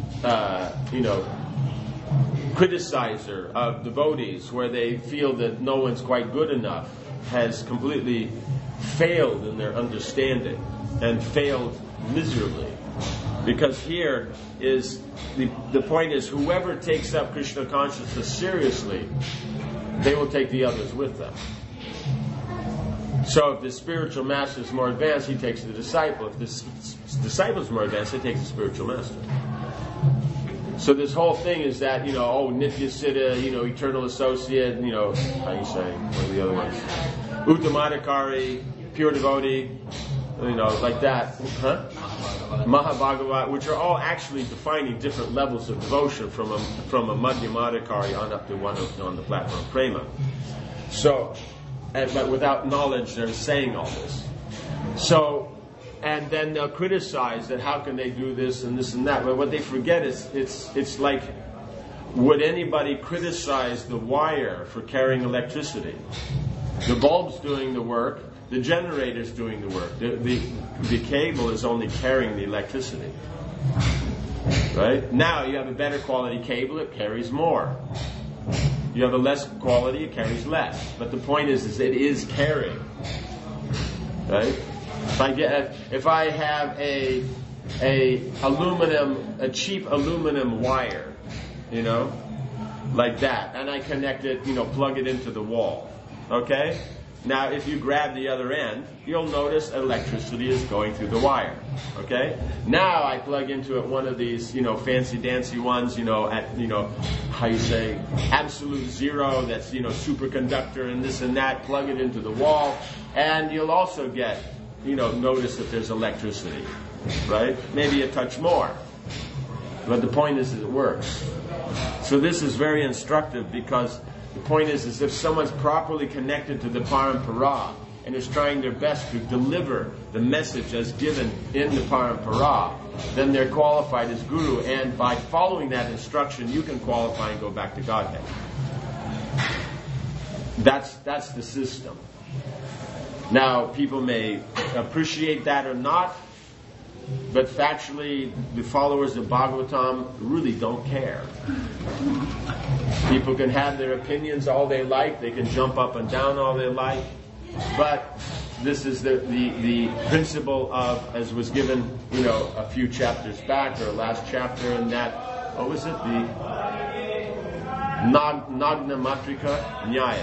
criticizer of devotees, where they feel that no one's quite good enough, has completely failed in their understanding and failed miserably. Because here is the point is, whoever takes up Krishna consciousness seriously, they will take the others with them. So if the spiritual master is more advanced, he takes the disciple. If the disciple is more advanced, he takes the spiritual master. So this whole thing is that, Nitya Siddha, eternal associate, how you say, what are the other ones? Uttamadhikari, pure devotee, like that. Huh? Mahabhagavat, which are all actually defining different levels of devotion from a Madhyamadhikari on up to one on the platform of Prema. So, but without knowledge, they're saying all this. So, and then they'll criticize that how can they do this and that. But what they forget is it's like, would anybody criticize the wire for carrying electricity? The bulb's doing the work, the generator's doing the work. The cable is only carrying the electricity. Right? Now you have a better quality cable, it carries more. You have a less quality, it carries less. But the point is it is carrying. Right? If I have a cheap aluminum wire, like that, and I connect it, plug it into the wall. Okay? Now, if you grab the other end, you'll notice electricity is going through the wire. Okay? Now I plug into it one of these, fancy-dancy ones, at, how you say, absolute zero, that's, superconductor and this and that, plug it into the wall, and you'll also get, notice that there's electricity. Right? Maybe a touch more. But the point is that it works. So this is very instructive, because the point is if someone's properly connected to the parampara and is trying their best to deliver the message as given in the parampara, then they're qualified as guru, and by following that instruction, you can qualify and go back to Godhead. That's the system. Now, people may appreciate that or not, but factually, the followers of Bhagavatam really don't care. People can have their opinions all they like. They can jump up and down all they like. But this is the principle of, as was given, a few chapters back, or last chapter in that, what was it? The Nagna Matrika Nyaya.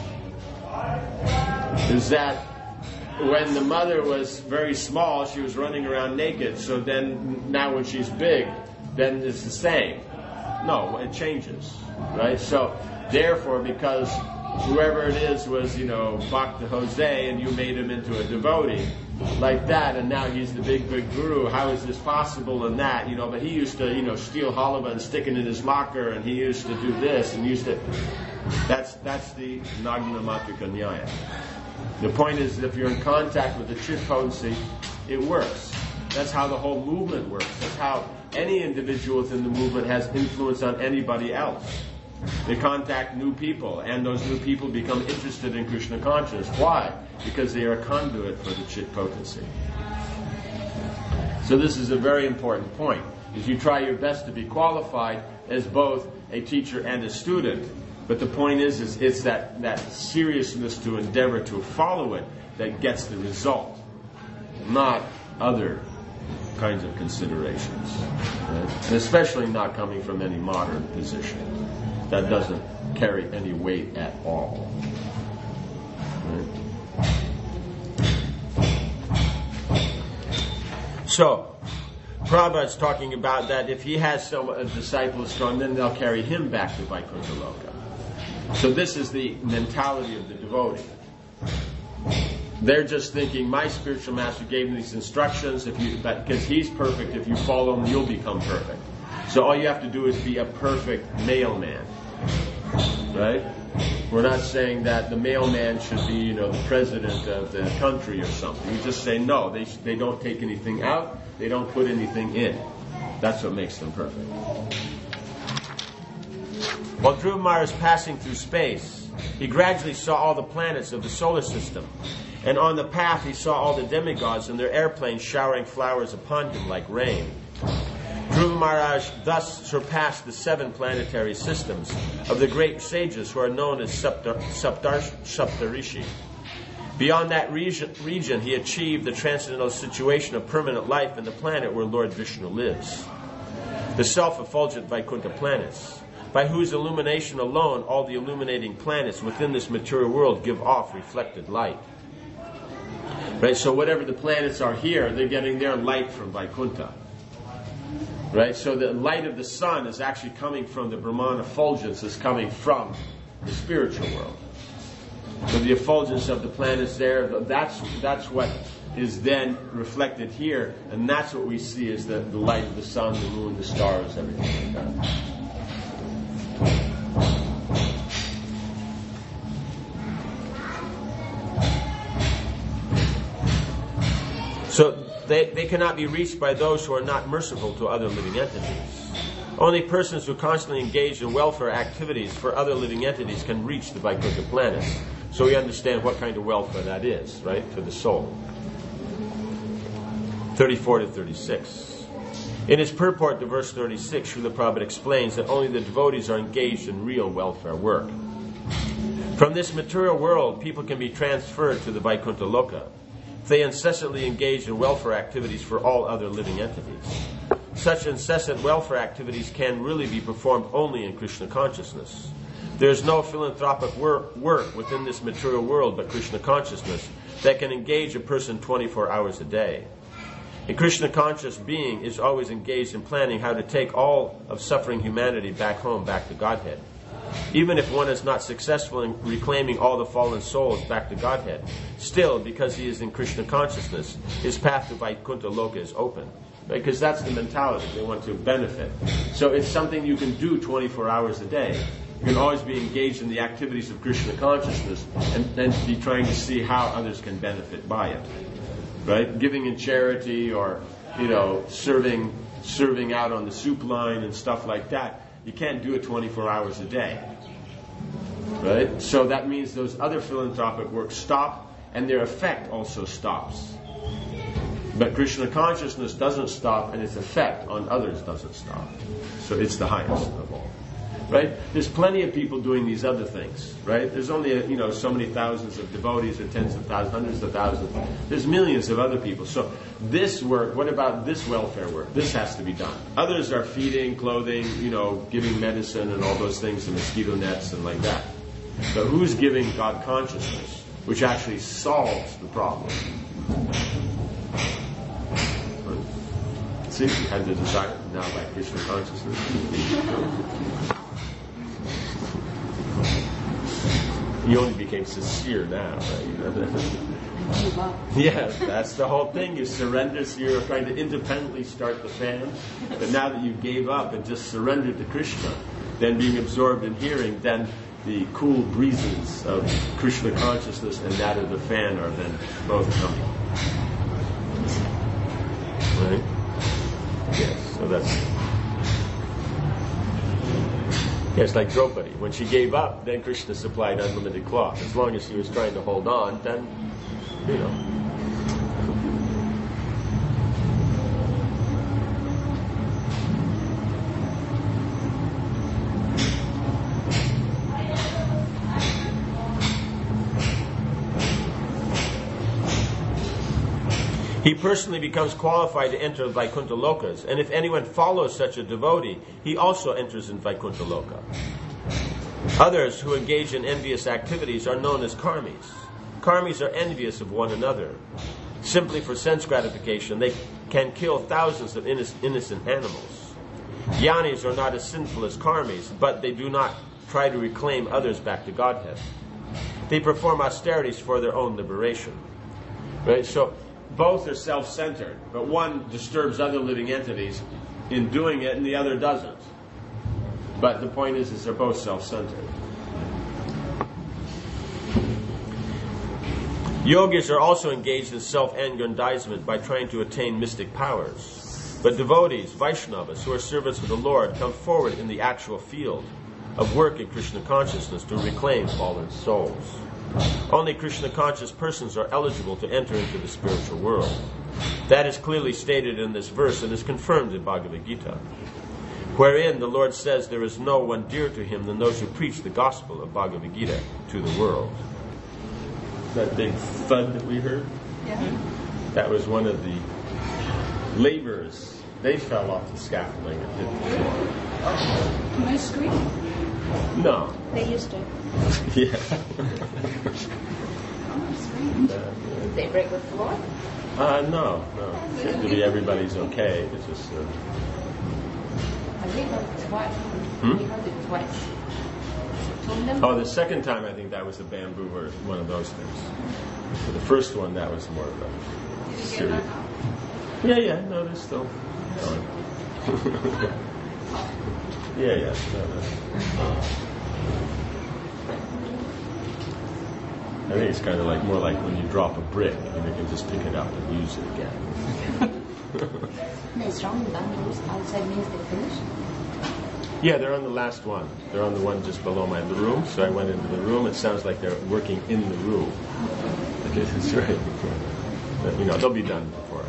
Is that when the mother was very small, she was running around naked, so then now when she's big, then it's the same. No, it changes, right? So therefore, because whoever it is was, Bhakta Jose, and you made him into a devotee, like that, and now he's the big guru. How is this possible? And that, but he used to, steal halava and stick it in his locker, and he used to do this, and used to... That's the Nagna Matrika Nyaya. The point is, if you're in contact with the Chit potency, it works. That's how the whole movement works. That's how any individual within the movement has influence on anybody else. They contact new people, and those new people become interested in Krishna consciousness. Why? Because they are a conduit for the Chit potency. So this is a very important point, is you try your best to be qualified as both a teacher and a student. But the point is it's that seriousness to endeavor to follow it that gets the result, not other kinds of considerations. Right? And especially not coming from any modern position. That doesn't carry any weight at all. Right? So, Prabhupada's talking about that if he has a disciple strong, then they'll carry him back to Vaikuntha Loka. So this is the mentality of the devotee. They're just thinking, my spiritual master gave me these instructions, because he's perfect, if you follow him, you'll become perfect. So all you have to do is be a perfect mailman. Right? We're not saying that the mailman should be, the president of the country or something. We just say, no, they don't take anything out, they don't put anything in. That's what makes them perfect. While Dhruva Maharaj is passing through space, he gradually saw all the planets of the solar system. And on the path he saw all the demigods in their airplanes showering flowers upon him like rain. Dhruva Maharaj thus surpassed the 7 planetary systems of the great sages who are known as Saptarishi. Beyond that region, he achieved the transcendental situation of permanent life in the planet where Lord Vishnu lives. The self-effulgent Vaikuntha planets, by whose illumination alone all the illuminating planets within this material world give off reflected light. Right, so whatever the planets are here, they're getting their light from Vaikuntha. Right, so the light of the sun is actually coming from the Brahman effulgence, is coming from the spiritual world. So the effulgence of the planets there, that's what is then reflected here, and that's what we see as the light of the sun, the moon, the stars, everything like that. So they cannot be reached by those who are not merciful to other living entities. Only persons who constantly engage in welfare activities for other living entities can reach the Vaikuntha planets. So we understand what kind of welfare that is, right, for the soul. 34 to 36. In his purport to verse 36, Srila Prabhupada explains that only the devotees are engaged in real welfare work. From this material world, people can be transferred to the Vaikuntha Loka. They incessantly engage in welfare activities for all other living entities. Such incessant welfare activities can really be performed only in Krishna consciousness. There is no philanthropic work within this material world but Krishna consciousness that can engage a person 24 hours a day. A Krishna conscious being is always engaged in planning how to take all of suffering humanity back home, back to Godhead. Even if one is not successful in reclaiming all the fallen souls back to Godhead, still, because he is in Krishna consciousness, his path to Vaikuntha Loka is open. Right? Because that's the mentality. They want to benefit. So it's something you can do 24 hours a day. You can always be engaged in the activities of Krishna consciousness and then be trying to see how others can benefit by it. Right? Giving in charity or, serving out on the soup line and stuff like that. You can't do it 24 hours a day. Right? So that means those other philanthropic works stop and their effect also stops. But Krishna consciousness doesn't stop and its effect on others doesn't stop. So it's the highest of all. Right? There's plenty of people doing these other things. Right? There's only, so many thousands of devotees or tens of thousands, hundreds of thousands. There's millions of other people. So this work, what about this welfare work? This has to be done. Others are feeding, clothing, giving medicine and all those things, the mosquito nets and like that. But who's giving God consciousness, which actually solves the problem? See, you had the desire now by Krishna consciousness. He only became sincere now, right? I give up. Yes, that's the whole thing. You surrender, so you're trying to independently start the fan. But now that you gave up and just surrendered to Krishna, then being absorbed in hearing, then the cool breezes of Krishna consciousness and that of the fan are then both coming. Right? Yes, so that's... Yes, like Draupadi. When she gave up, then Krishna supplied unlimited cloth. As long as she was trying to hold on, then, you know. He personally becomes qualified to enter Vaikuntha Lokas, and if anyone follows such a devotee, he also enters in Vaikuntha Loka. Others who engage in envious activities are known as karmis. Karmis are envious of one another. Simply for sense gratification, they can kill thousands of innocent animals. Jnanis are not as sinful as karmis, but they do not try to reclaim others back to Godhead. They perform austerities for their own liberation. Right? So, both are self-centered, but one disturbs other living entities in doing it and the other doesn't. But the point is they're both self-centered. Yogis are also engaged in self-aggrandizement by trying to attain mystic powers. But devotees, Vaishnavas, who are servants of the Lord, come forward in the actual field of work in Krishna consciousness to reclaim fallen souls. Only Krishna-conscious persons are eligible to enter into the spiritual world. That is clearly stated in this verse and is confirmed in Bhagavad Gita, wherein the Lord says there is no one dearer to him than those who preach the gospel of Bhagavad Gita to the world. That big thud that we heard? Yeah. That was one of the laborers. They fell off the scaffolding and hit the floor. Can I scream? No. They used to. Yeah. Did they break the floor? No. Seems to be everybody's okay. It's just... I think heard it twice. We heard it twice. Told them? Oh, the second time I think that was the bamboo or one of those things. For the first one, that was more of a serious... Yeah, no, they're still going. Yeah. No. I think it's kind of like more like when you drop a brick and you can just pick it up and use it again. They're strong bamboos outside means they finished? Yeah, they're on the last one. They're on the one just below my room. So I went into the room. It sounds like they're working in the room. Okay, that's right. But, they'll be done before.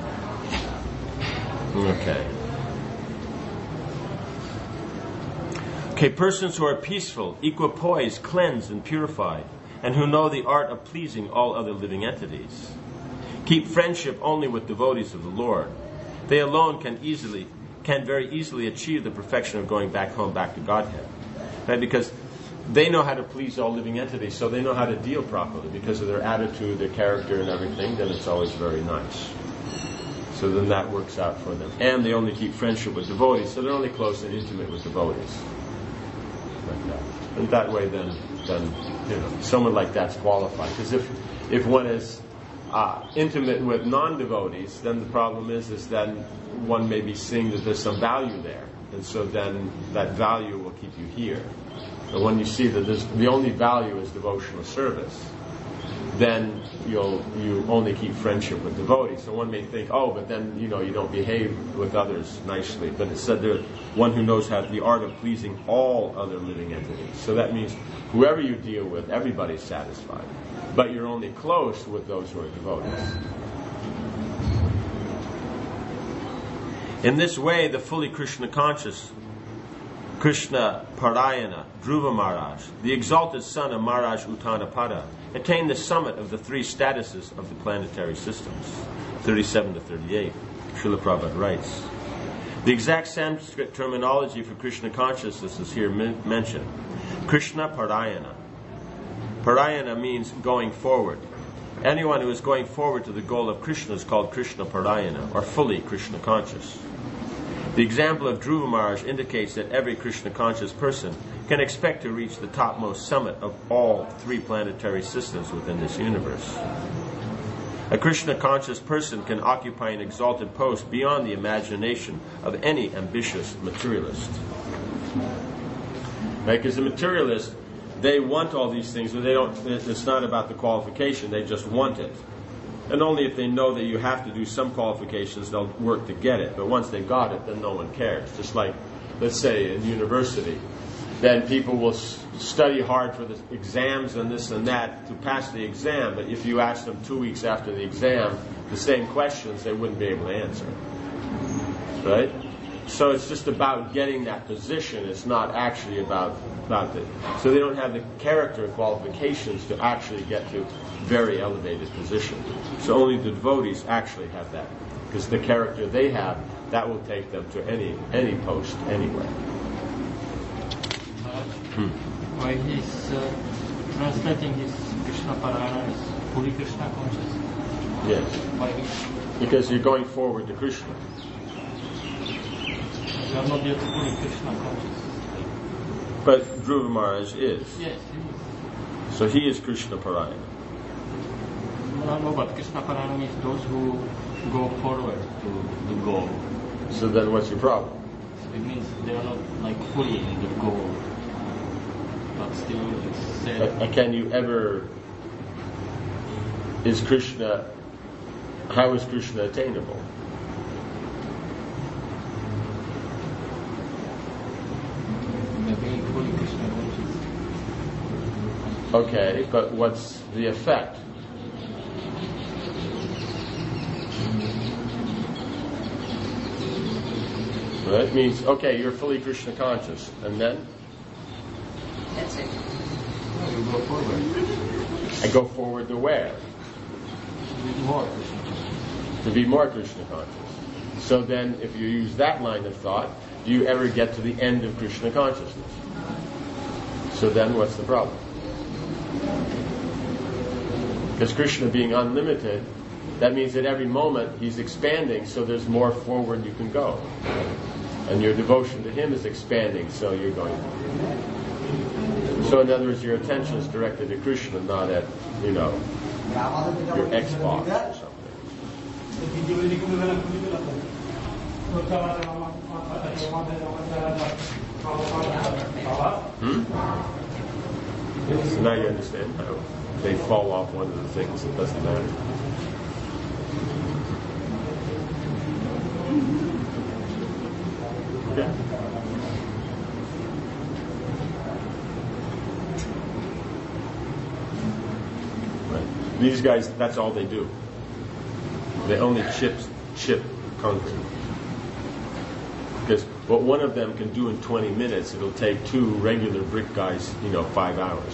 Okay, persons who are peaceful, equipoised, cleansed, and purified, and who know the art of pleasing all other living entities. Keep friendship only with devotees of the Lord. They alone can very easily achieve the perfection of going back home, back to Godhead. Right? Because they know how to please all living entities, so they know how to deal properly. Because of their attitude, their character, and everything, then it's always very nice. So then that works out for them. And they only keep friendship with devotees, so they're only close and intimate with devotees. Like that. And that way then someone like that's qualified. Because if one is intimate with non-devotees, then the problem is then one may be seeing that there's some value there. And so then that value will keep you here. And when you see that the only value is devotional service, then you only keep friendship with devotees. So one may think, but then you don't behave with others nicely. But it said there, one who knows how the art of pleasing all other living entities. So that means whoever you deal with, everybody's satisfied. But you're only close with those who are devotees. In this way, the fully Krishna conscious, Krishna Parayana, Dhruva Maharaj, the exalted son of Maharaj Uttanapada, attained the summit of the three statuses of the planetary systems. 37 to 38. Srila Prabhupada writes, the exact Sanskrit terminology for Krishna consciousness is here mentioned. Krishna Parayana. Parayana means going forward. Anyone who is going forward to the goal of Krishna is called Krishna Parayana, or fully Krishna conscious. The example of Dhruva Maharaj indicates that every Krishna conscious person can expect to reach the topmost summit of all three planetary systems within this universe. A Krishna-conscious person can occupy an exalted post beyond the imagination of any ambitious materialist. Right? Because the materialist, they want all these things, but they don't. It's not about the qualification. They just want it, and only if they know that you have to do some qualifications, they'll work to get it. But once they got it, then no one cares. Just like, let's say, in university, then people will study hard for the exams and this and that to pass the exam. But if you ask them 2 weeks after the exam the same questions, they wouldn't be able to answer. Right? So it's just about getting that position. It's not actually about it. So they don't have the character and qualifications to actually get to very elevated position. So only the devotees actually have that. Because the character they have, that will take them to any post anyway. Why he's translating his Krishna Parayana as fully Krishna conscious? Yes. Why? Because you're going forward to Krishna. You are not yet fully Krishna conscious. But Dhruva Maharaj is. Yes, he is. So he is Krishna Parayana. No, but Krishna Parayana means those who go forward to the goal. So then what's your problem? It means they are not like fully in the goal. But still it's said. Can you ever... Is Krishna... How is Krishna attainable? Being fully Krishna conscious. Okay, but what's the effect? Right? Means, okay, you're fully Krishna conscious. And then? That's it. You go forward. I go forward to where? With more Krishna conscious. To be more Krishna conscious. So then, if you use that line of thought, do you ever get to the end of Krishna consciousness? So then, what's the problem? Because Krishna being unlimited, that means at every moment he's expanding, so there's more forward you can go. And your devotion to him is expanding, so you're going. So in other words, your attention is directed to Krishna, not at, your Xbox or something. So now you understand how they fall off one of the things that doesn't matter. Okay. Right. These guys, that's all they do. They only chip concrete. Because what one of them can do in 20 minutes, it'll take two regular brick guys, 5 hours.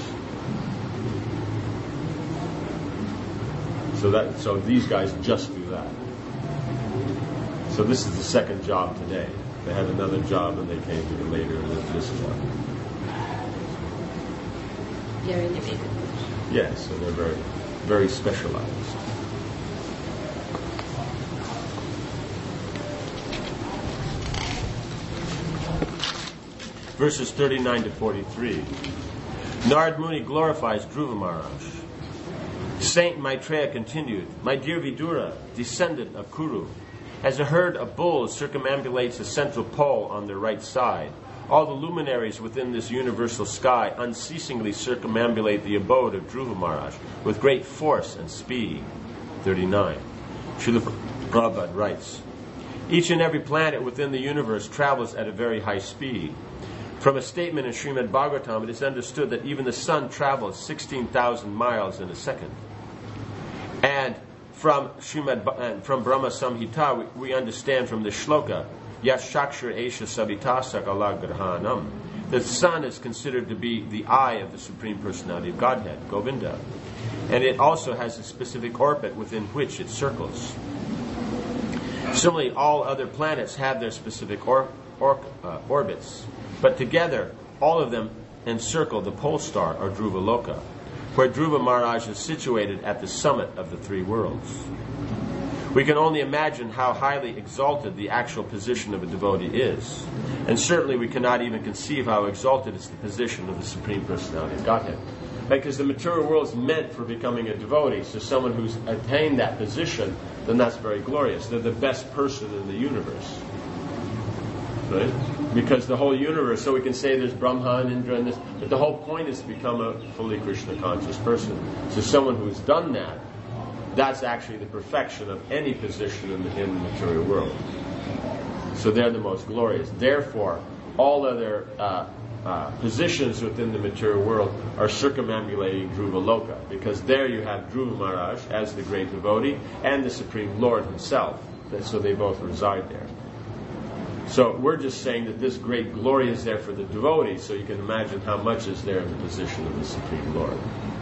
So these guys just do that. So this is the second job today. They had another job and they came to it later, and this one. Very individual. Yes, so they're very, very specialized. Verses 39 to 43. Narad Muni glorifies Dhruva Maharaj. Saint Maitreya continued, "My dear Vidura, descendant of Kuru, as a herd of bulls circumambulates a central pole on their right side, all the luminaries within this universal sky unceasingly circumambulate the abode of Dhruva Maharaj with great force and speed." 39. Srila Prabhupada writes, "Each and every planet within the universe travels at a very high speed. From a statement in Srimad Bhagavatam, it is understood that even the sun travels 16,000 miles in a second. And from Brahma Samhita, we understand from the shloka, Yash Shakshar Esha Savita Sakala Grahanam, the sun is considered to be the eye of the Supreme Personality of Godhead, Govinda. And it also has a specific orbit within which it circles. Similarly, all other planets have their specific orbits. But together, all of them encircle the pole star, or Dhruva Loka, where Dhruva Maharaj is situated at the summit of the three worlds. We can only imagine how highly exalted the actual position of a devotee is. And certainly we cannot even conceive how exalted is the position of the Supreme Personality of Godhead. Because the material world is meant for becoming a devotee. So someone who's attained that position, then that's very glorious. They're the best person in the universe. Right? Because the whole universe, so we can say there's Brahma and Indra and this, but the whole point is to become a fully Krishna conscious person. So someone who's done that, that's actually the perfection of any position in the material world. So they're the most glorious. Therefore, all other positions within the material world are circumambulating Dhruva Loka, because there you have Dhruva Maharaj as the great devotee and the Supreme Lord himself. So they both reside there. So we're just saying that this great glory is there for the devotee, so you can imagine how much is there in the position of the Supreme Lord.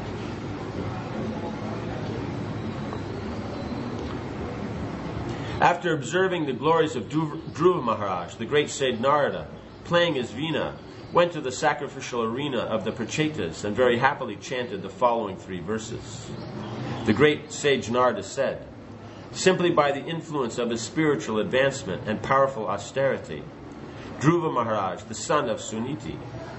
After observing the glories of Dhruva Maharaj, the great sage Narada, playing his veena, went to the sacrificial arena of the Prachetas and very happily chanted the following 3 verses. The great sage Narada said, simply by the influence of his spiritual advancement and powerful austerity, Dhruva Maharaj, the son of Suniti,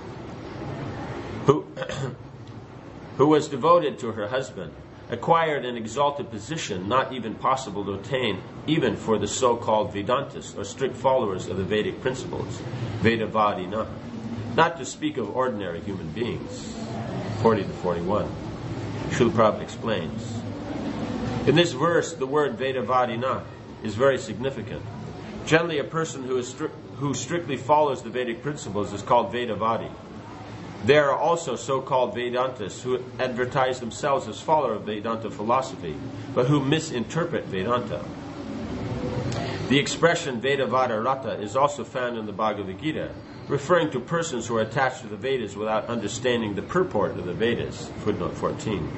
who was devoted to her husband, acquired an exalted position not even possible to attain even for the so-called Vedantists or strict followers of the Vedic principles, Vedavadina, not to speak of ordinary human beings. 40 to 41. Srila Prabhupada explains. In this verse, the word Vedavadina is very significant. Generally, a person who strictly follows the Vedic principles is called Vedavadi. There are also so-called Vedantists who advertise themselves as followers of Vedanta philosophy, but who misinterpret Vedanta. The expression Vedavada Rata is also found in the Bhagavad Gita, referring to persons who are attached to the Vedas without understanding the purport of the Vedas. Footnote 14.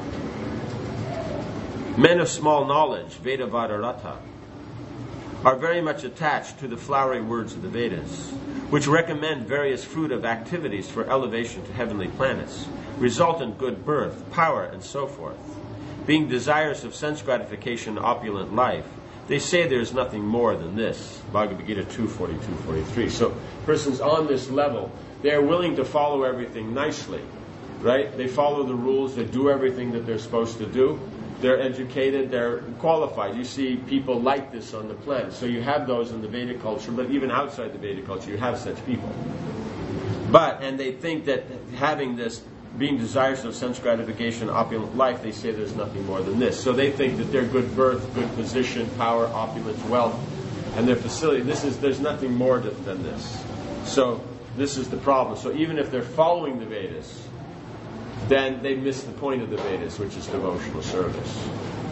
Men of small knowledge, Vedavada Rata, are very much attached to the flowery words of the Vedas, which recommend various fruitive activities for elevation to heavenly planets, resultant good birth, power, and so forth. Being desirous of sense gratification and opulent life, they say there is nothing more than this. Bhagavad Gita 2:42-43. So persons on this level, they are willing to follow everything nicely, right? They follow the rules, they do everything that they're supposed to do. They're educated, they're qualified. You see people like this on the planet. So you have those in the Vedic culture, but even outside the Vedic culture, you have such people. And they think that having this, being desirous of sense gratification, opulent life, they say there's nothing more than this. So they think that they're good birth, good position, power, opulence, wealth, and their facility. There's nothing more than this. So this is the problem. So even if they're following the Vedas, then they miss the point of the Vedas, which is devotional service.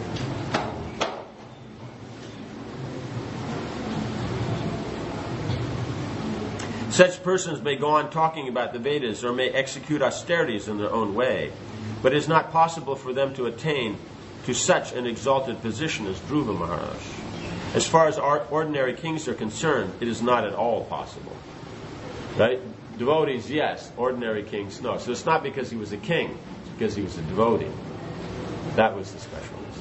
Such persons may go on talking about the Vedas or may execute austerities in their own way, but it is not possible for them to attain to such an exalted position as Dhruva Maharaj. As far as ordinary kings are concerned, it is not at all possible. Right? Devotees, yes. Ordinary kings, no. So it's not because he was a king. It's because he was a devotee. That was the specialness.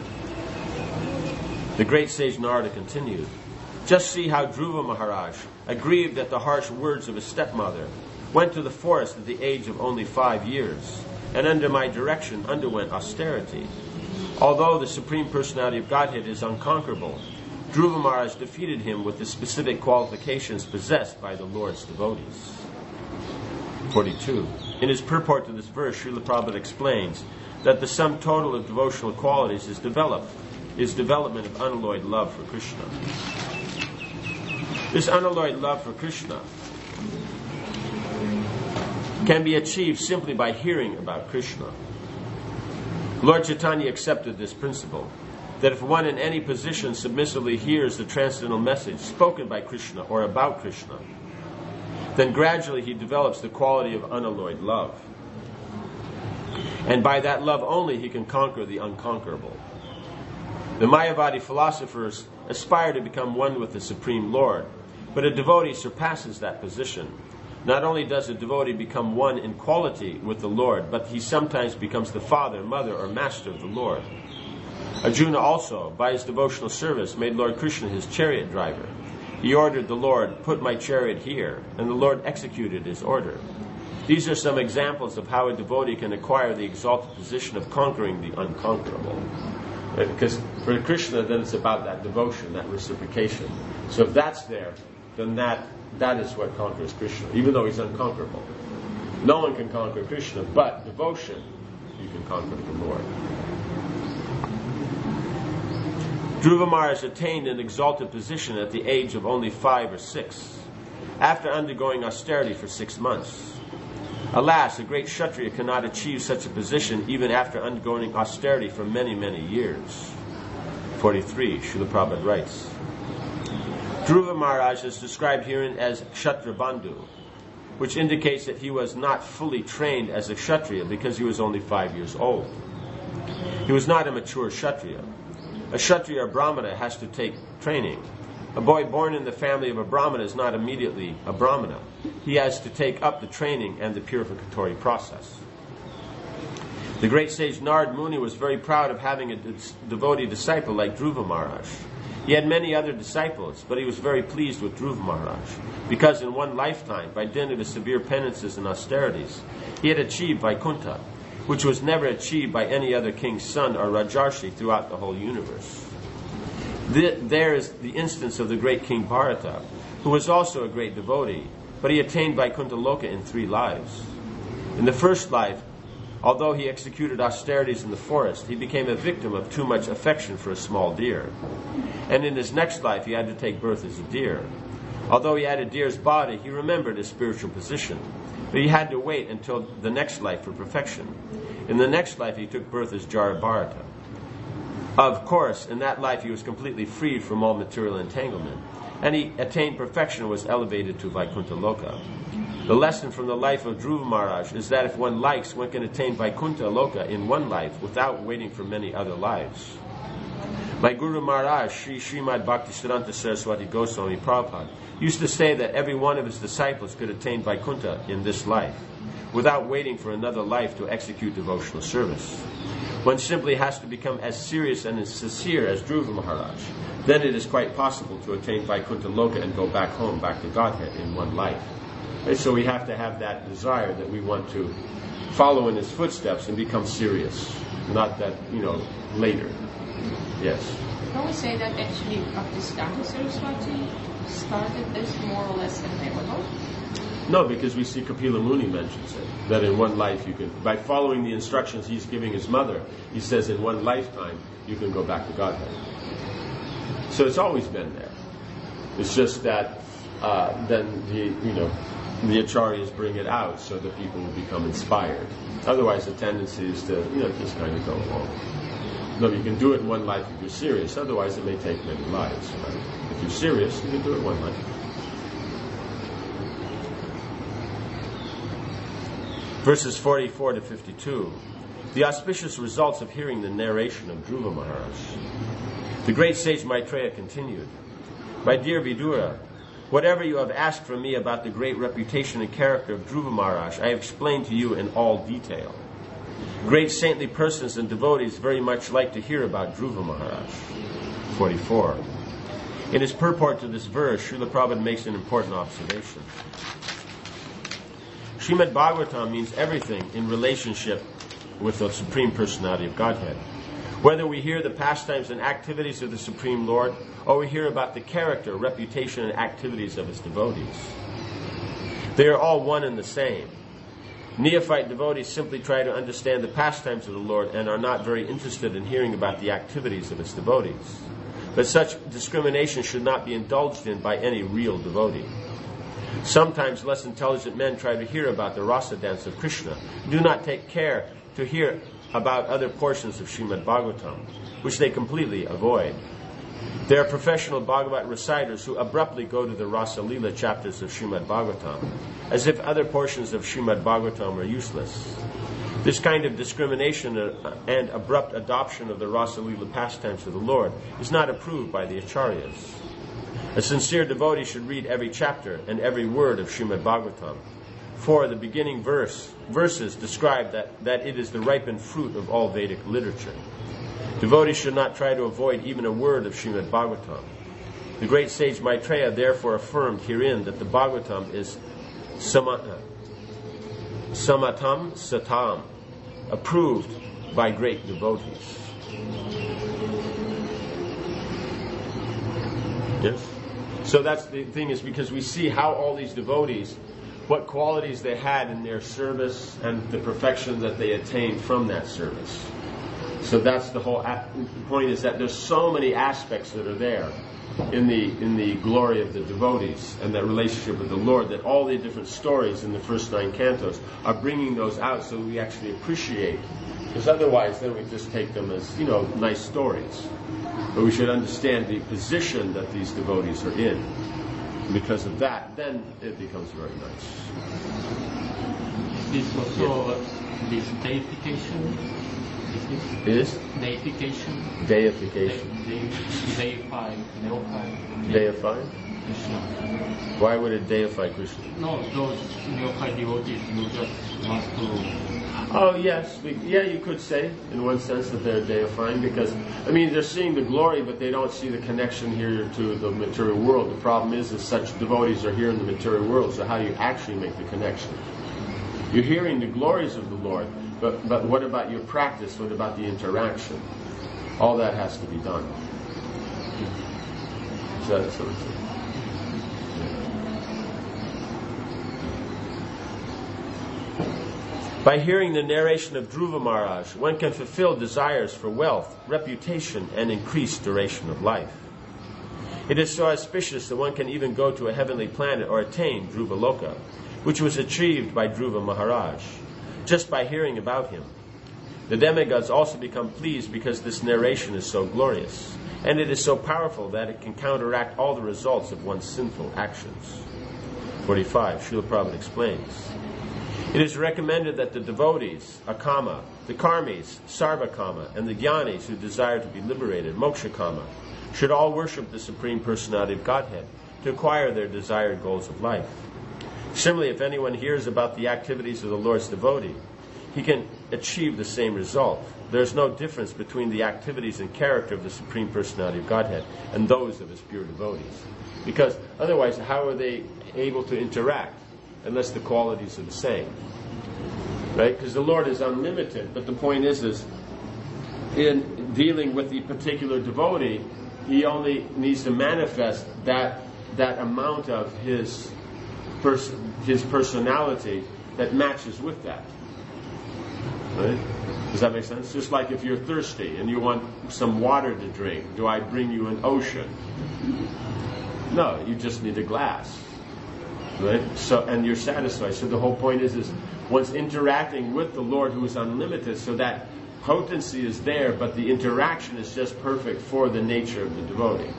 The great sage Narada continued, just see how Dhruva Maharaj, aggrieved at the harsh words of his stepmother, went to the forest at the age of only 5 years, and under my direction underwent austerity. Although the Supreme Personality of Godhead is unconquerable, Dhruva Maharaj defeated him with the specific qualifications possessed by the Lord's devotees. 42. In his purport to this verse, Srila Prabhupada explains that the sum total of devotional qualities is development of unalloyed love for Krishna. This unalloyed love for Krishna can be achieved simply by hearing about Krishna. Lord Chaitanya accepted this principle, that if one in any position submissively hears the transcendental message spoken by Krishna or about Krishna, then gradually he develops the quality of unalloyed love. And by that love only he can conquer the unconquerable. The Mayavadi philosophers aspire to become one with the Supreme Lord, but a devotee surpasses that position. Not only does a devotee become one in quality with the Lord, but he sometimes becomes the father, mother, or master of the Lord. Arjuna also, by his devotional service, made Lord Krishna his chariot driver. He ordered the Lord, "Put my chariot here," and the Lord executed his order. These are some examples of how a devotee can acquire the exalted position of conquering the unconquerable. Because for Krishna, then it's about that devotion, that reciprocation. So if that's there, then that is what conquers Krishna, even though he's unconquerable. No one can conquer Krishna, but devotion, you can conquer the Lord. Dhruva Maharaj attained an exalted position at the age of only 5 or 6, after undergoing austerity for 6 months. Alas, a great Kshatriya cannot achieve such a position even after undergoing austerity for many, many years. 43, Srila Prabhupada writes, Dhruva Maharaj is described herein as Kshatriya Bandhu, which indicates that he was not fully trained as a Kshatriya because he was only 5 years old. He was not a mature Kshatriya. A Kshatriya or Brahmana has to take training. A boy born in the family of a Brahmana is not immediately a Brahmana. He has to take up the training and the purificatory process. The great sage Narad Muni was very proud of having a devotee disciple like Dhruva Maharaj. He had many other disciples, but he was very pleased with Dhruva Maharaj, because in one lifetime, by dint of his severe penances and austerities, he had achieved Vaikuntha, which was never achieved by any other king's son or Rajarshi throughout the whole universe. There is the instance of the great King Bharata, who was also a great devotee, but he attained Vaikuntha Loka in 3 lives. In the first life, although he executed austerities in the forest, he became a victim of too much affection for a small deer. And in his next life, he had to take birth as a deer. Although he had a deer's body, he remembered his spiritual position, but he had to wait until the next life for perfection. In the next life, he took birth as Jara Bharata. Of course, in that life he was completely freed from all material entanglement, and he attained perfection and was elevated to Vaikuntha Loka. The lesson from the life of Dhruva Maharaj is that if one likes, one can attain Vaikuntha Loka in one life without waiting for many other lives. My Guru Maharaj, Sri Srimad Bhaktisiddhanta Saraswati Goswami Prabhupada, used to say that every one of his disciples could attain Vaikuntha in this life, without waiting for another life to execute devotional service. One simply has to become as serious and as sincere as Dhruva Maharaj. Then it is quite possible to attain Vaikuntha Loka and go back home, back to Godhead in one life. And so we have to have that desire that we want to follow in his footsteps and become serious, not that, later. Yes. Can we say that actually Bhaktisiddhanta Saraswati started this more or less available? No, because we see Kapila Muni mentions it, that in one life you can, by following the instructions he's giving his mother, he says in one lifetime you can go back to Godhead. So it's always been there. It's just that then the acharyas bring it out so that people will become inspired. Otherwise the tendency is to, just kind of go along. No, you can do it in one life if you're serious. Otherwise it may take many lives. Right? If you're serious, you can do it one life. Verses 44 to 52. The auspicious results of hearing the narration of Dhruva Maharaj. The great sage Maitreya continued, My dear Vidura, whatever you have asked from me about the great reputation and character of Dhruva Maharaj, I have explained to you in all detail. Great saintly persons and devotees very much like to hear about Dhruva Maharaj. 44. In his purport to this verse, Srila Prabhupada makes an important observation. Srimad Bhagavatam means everything in relationship with the Supreme Personality of Godhead. Whether we hear the pastimes and activities of the Supreme Lord, or we hear about the character, reputation, and activities of his devotees. They are all one and the same. Neophyte devotees simply try to understand the pastimes of the Lord and are not very interested in hearing about the activities of his devotees. But such discrimination should not be indulged in by any real devotee. Sometimes less intelligent men try to hear about the rasa dance of Krishna, do not take care to hear about other portions of Srimad Bhagavatam, which they completely avoid. There are professional Bhagavat reciters who abruptly go to the Rasa Leela chapters of Srimad Bhagavatam, as if other portions of Srimad Bhagavatam are useless. This kind of discrimination and abrupt adoption of the Rasa Leela pastimes of the Lord is not approved by the Acharyas. A sincere devotee should read every chapter and every word of Srimad Bhagavatam, for the beginning verses describe that it is the ripened fruit of all Vedic literature. Devotees should not try to avoid even a word of Srimad Bhagavatam. The great sage Maitreya therefore affirmed herein that the Bhagavatam is samatam satam, approved by great devotees. Yes? So that's the thing, is because we see how all these devotees, what qualities they had in their service and the perfection that they attained from that service. So that's the whole point, is that there's so many aspects that are there in the glory of the devotees and that relationship with the Lord, that all the different stories in the first 9 cantos are bringing those out so we actually appreciate. Because otherwise then we just take them as, nice stories. But we should understand the position that these devotees are in. Because of that, then it becomes very nice. This also, this deification, Is? Deification. Deification. Deify. Deify? Krishna. Why would it deify Krishna? No, those neophyte devotees who just want to... Oh, yes. You could say, in one sense, that they're deifying, because, they're seeing the glory, but they don't see the connection here to the material world. The problem is such devotees are here in the material world, so how do you actually make the connection? You're hearing the glories of the Lord, but what about your practice? What about the interaction? All that has to be done. Is that sort of thing? By hearing the narration of Dhruva Maharaj, one can fulfill desires for wealth, reputation, and increased duration of life. It is so auspicious that one can even go to a heavenly planet or attain Dhruva Loka, which was achieved by Dhruva Maharaj, just by hearing about him. The demigods also become pleased because this narration is so glorious, and it is so powerful that it can counteract all the results of one's sinful actions. 45. Srila Prabhupada explains, it is recommended that the devotees, Akama, the Karmis, Sarvakama, and the Jnanis who desire to be liberated, Mokshakama, should all worship the Supreme Personality of Godhead to acquire their desired goals of life. Similarly, if anyone hears about the activities of the Lord's devotee, he can achieve the same result. There is no difference between the activities and character of the Supreme Personality of Godhead and those of his pure devotees. Because otherwise, how are they able to interact unless the qualities are the same? Right? Because the Lord is unlimited, but the point is in dealing with the particular devotee, he only needs to manifest that amount of his personality that matches with that. Right? Does that make sense? Just like if you're thirsty and you want some water to drink, do I bring you an ocean? No, you just need a glass. Right? So, and you're satisfied. So the whole point is one's interacting with the Lord who is unlimited, so that potency is there, but the interaction is just perfect for the nature of the devotee.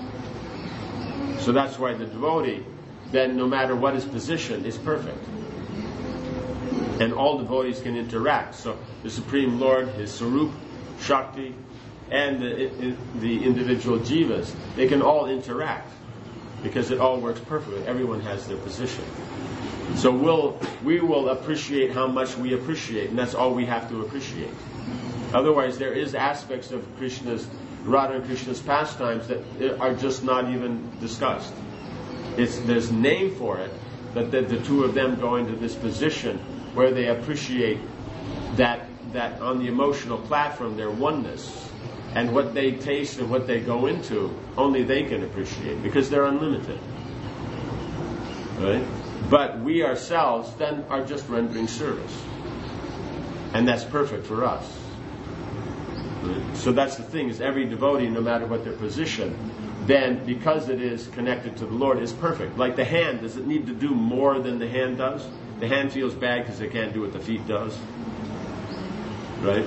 So that's why the devotee, then no matter what his position, is perfect. And all devotees can interact. So the Supreme Lord, his Sarup, Shakti, and the individual jivas, they can all interact because it all works perfectly. Everyone has their position. So we will appreciate how much we appreciate, and that's all we have to appreciate. Otherwise, there is aspects of Radha and Krishna's pastimes that are just not even discussed. There's a name for it, but the two of them go into this position where they appreciate that on the emotional platform, their oneness. And what they taste and what they go into, only they can appreciate, because they're unlimited. Right? But we ourselves then are just rendering service. And that's perfect for us. Right? So that's the thing, is every devotee, no matter what their position, then because it is connected to the Lord, is perfect. Like the hand, does it need to do more than the hand does? The hand feels bad because it can't do what the feet does. Right?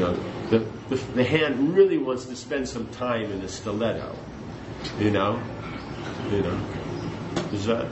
The hand really wants to spend some time in a stiletto. Is that,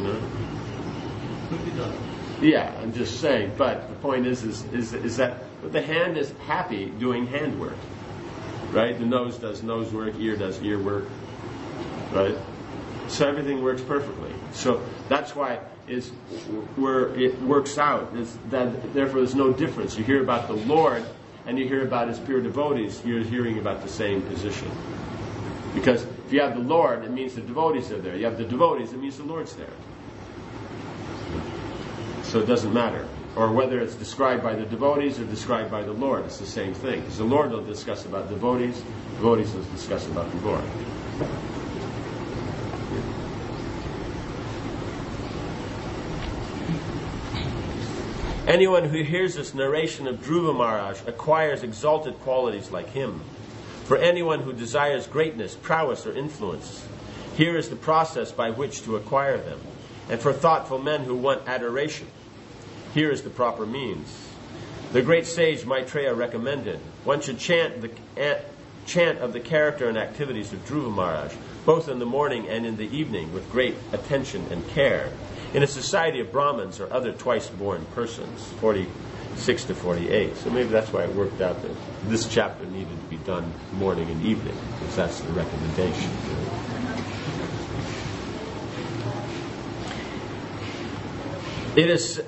Yeah, I'm just saying. But the point is that the hand is happy doing hand work. Right? The nose does nose work, ear does ear work. Right? So everything works perfectly. So that's why where it works out. Therefore there's no difference. You hear about the Lord, and you hear about his pure devotees, you're hearing about the same position. Because if you have the Lord, it means the devotees are there. You have the devotees, it means the Lord's there. So it doesn't matter. Or whether it's described by the devotees or described by the Lord, it's the same thing. Because the Lord will discuss about devotees will discuss about the Lord. Anyone who hears this narration of Dhruva Maharaj acquires exalted qualities like him. For anyone who desires greatness, prowess, or influence, here is the process by which to acquire them. And for thoughtful men who want adoration, here is the proper means. The great sage Maitreya recommended, one should chant of the character and activities of Dhruva Maharaj, both in the morning and in the evening, with great attention and care, in a society of Brahmins or other twice-born persons, 46 to 48. So maybe that's why it worked out that this chapter needed to be done morning and evening, because that's the recommendation. It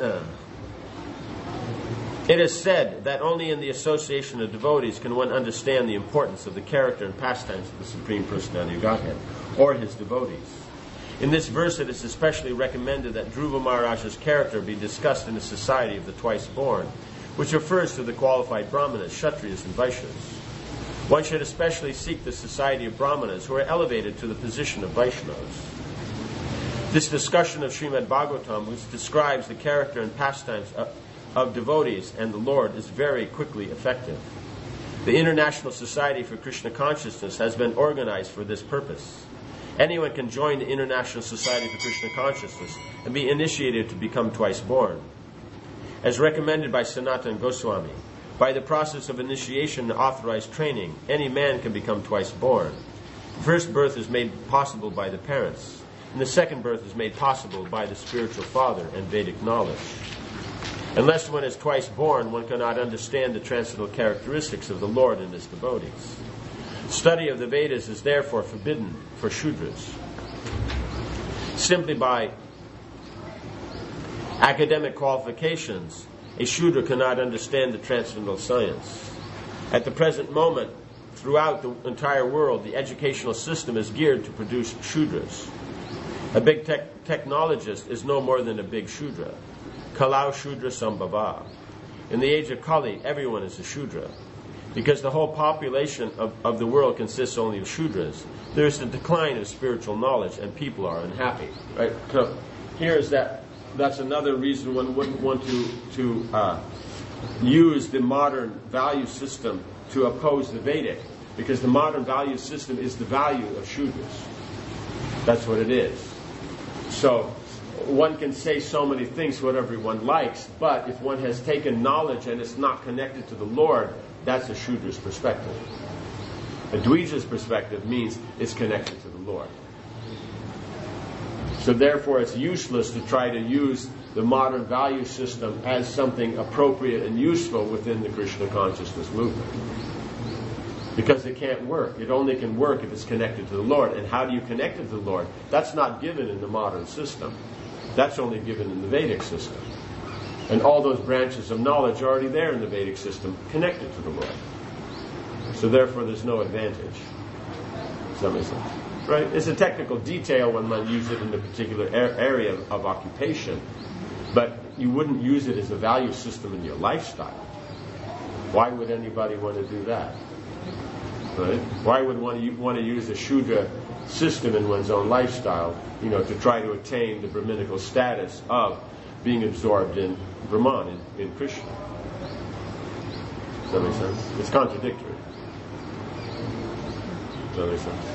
is said that only in the association of devotees can one understand the importance of the character and pastimes of the Supreme Personality of Godhead, or his devotees. In this verse, it is especially recommended that Dhruva Maharaj's character be discussed in the society of the twice-born, which refers to the qualified Brahmanas, Kshatriyas, and Vaishyas. One should especially seek the society of Brahmanas who are elevated to the position of Vaishnavas. This discussion of Srimad Bhagavatam, which describes the character and pastimes of devotees and the Lord, is very quickly effective. The International Society for Krishna Consciousness has been organized for this purpose. Anyone can join the International Society for Krishna Consciousness and be initiated to become twice-born. As recommended by Sanatana Goswami, by the process of initiation and authorized training, any man can become twice-born. The first birth is made possible by the parents, and the second birth is made possible by the spiritual father and Vedic knowledge. Unless one is twice born, one cannot understand the transcendental characteristics of the Lord and his devotees. Study of the Vedas is therefore forbidden for Shudras. Simply by academic qualifications, a Shudra cannot understand the transcendental science. At the present moment, throughout the entire world, the educational system is geared to produce Shudras. A big technologist is no more than a big Shudra. Kalau Shudra Sambhava. In the age of Kali, everyone is a Shudra. Because the whole population of the world consists only of Shudras, there is a decline of spiritual knowledge and people are unhappy. Right? So that's another reason one wouldn't want to use the modern value system to oppose the Vedic. Because the modern value system is the value of Shudras. That's what it is. So one can say so many things, whatever one likes, but if one has taken knowledge and it's not connected to the Lord, that's a Shudra's perspective. A Dvija's perspective means it's connected to the Lord. So therefore it's useless to try to use the modern value system as something appropriate and useful within the Krishna consciousness movement. Because it can't work. It only can work if it's connected to the Lord. And how do you connect it to the Lord? That's not given in the modern system. That's only given in the Vedic system. And all those branches of knowledge are already there in the Vedic system, connected to the Lord. So therefore there's no advantage. Does that make sense? Right? It's a technical detail when one uses it in a particular area of occupation. But you wouldn't use it as a value system in your lifestyle. Why would anybody want to do that? Right? Why would one want to use a Shudra system in one's own lifestyle, to try to attain the Brahminical status of being absorbed in Brahman, in Krishna? Does that make sense? It's contradictory. Does that make sense?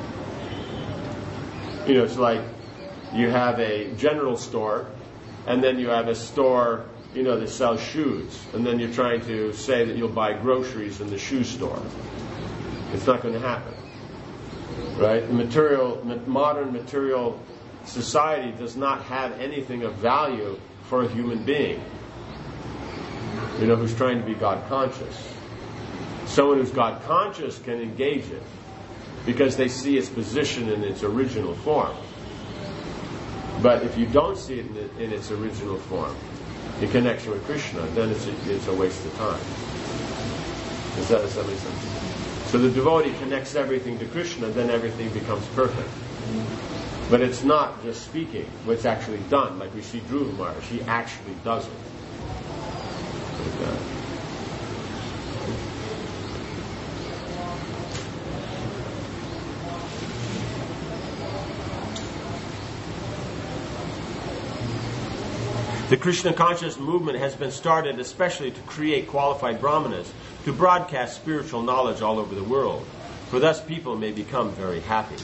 It's like you have a general store, and then you have a store, that sells shoes, and then you're trying to say that you'll buy groceries in the shoe store. It's not going to happen, right? Modern material society does not have anything of value for a human being, who's trying to be God conscious. Someone who's God conscious can engage it because they see its position in its original form. But if you don't see it in its original form, in connection with Krishna, then it's a waste of time. Does that make sense? So the devotee connects everything to Krishna, then everything becomes perfect. But it's not just speaking, what's actually done. Like we see Dhruva Maharaj, he actually does it. Like that. The Krishna conscious movement has been started especially to create qualified brahmanas to broadcast spiritual knowledge all over the world, for thus people may become very happy.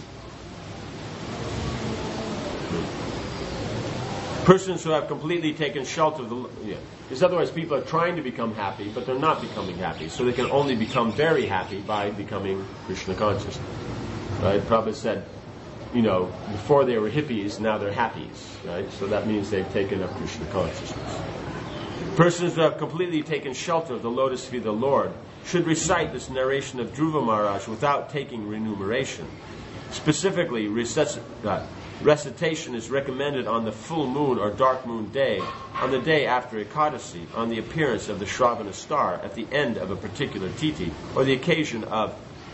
Persons who have completely taken shelter of the... Because otherwise people are trying to become happy, but they're not becoming happy, so they can only become very happy by becoming Krishna conscious. Right? Prabhupada said, before they were hippies, now they're happies, right? So that means they've taken up Krishna consciousness. Persons who have completely taken shelter of the lotus feet of the Lord should recite this narration of Dhruva Maharaj without taking remuneration. Specifically, recitation is recommended on the full moon or dark moon day, on the day after Ekadasi, on the appearance of the Shravana star at the end of a particular titi, or the occasion of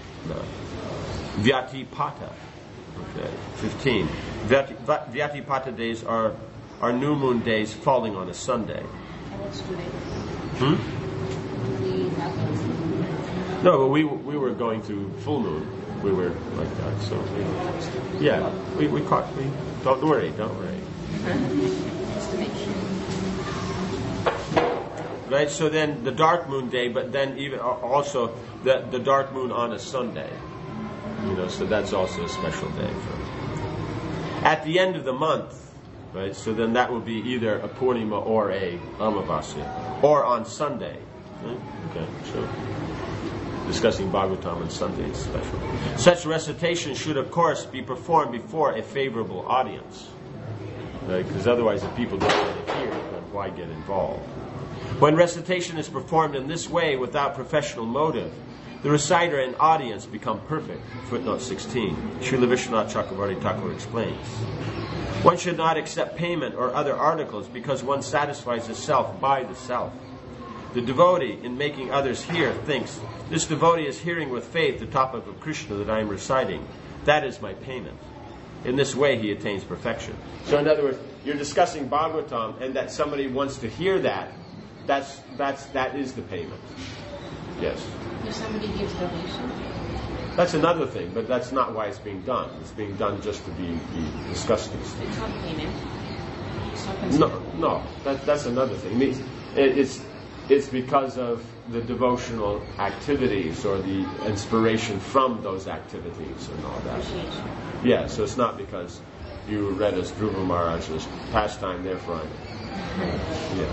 Vyatipata. Okay, 15. Vyatipata days are new moon days falling on a Sunday. And what's today? No, but we were going through full moon. We were like that, so we caught. Don't worry. Just to make sure. Right. So then the dark moon day, but then even also the dark moon on a Sunday. So that's also a special day for. At the end of the month, right? So then that will be either a Purnima or a Amavasya, or on Sunday. Right? Okay, so discussing Bhagavatam on Sunday is special. Such recitation should, of course, be performed before a favorable audience, right? Because otherwise, if people don't want to hear, then why get involved? When recitation is performed in this way without professional motive, the reciter and audience become perfect. Footnote 16. Srila Vishwanath Chakravarti Thakur explains. One should not accept payment or other articles because one satisfies the self by the self. The devotee, in making others hear, thinks, this devotee is hearing with faith the topic of Krishna that I am reciting. That is my payment. In this way he attains perfection. So in other words, you're discussing Bhagavatam and that somebody wants to hear that is the payment. Yes. If somebody gives donation? That's another thing, but that's not why it's being done. It's being done just to be discussed. It's not payment. It's not No, that's another thing. It's because of the devotional activities or the inspiration from those activities and all that. appreciation. Yeah, so it's not because you read as Dhruva Maharaj's pastime, therefore I'm... Yeah.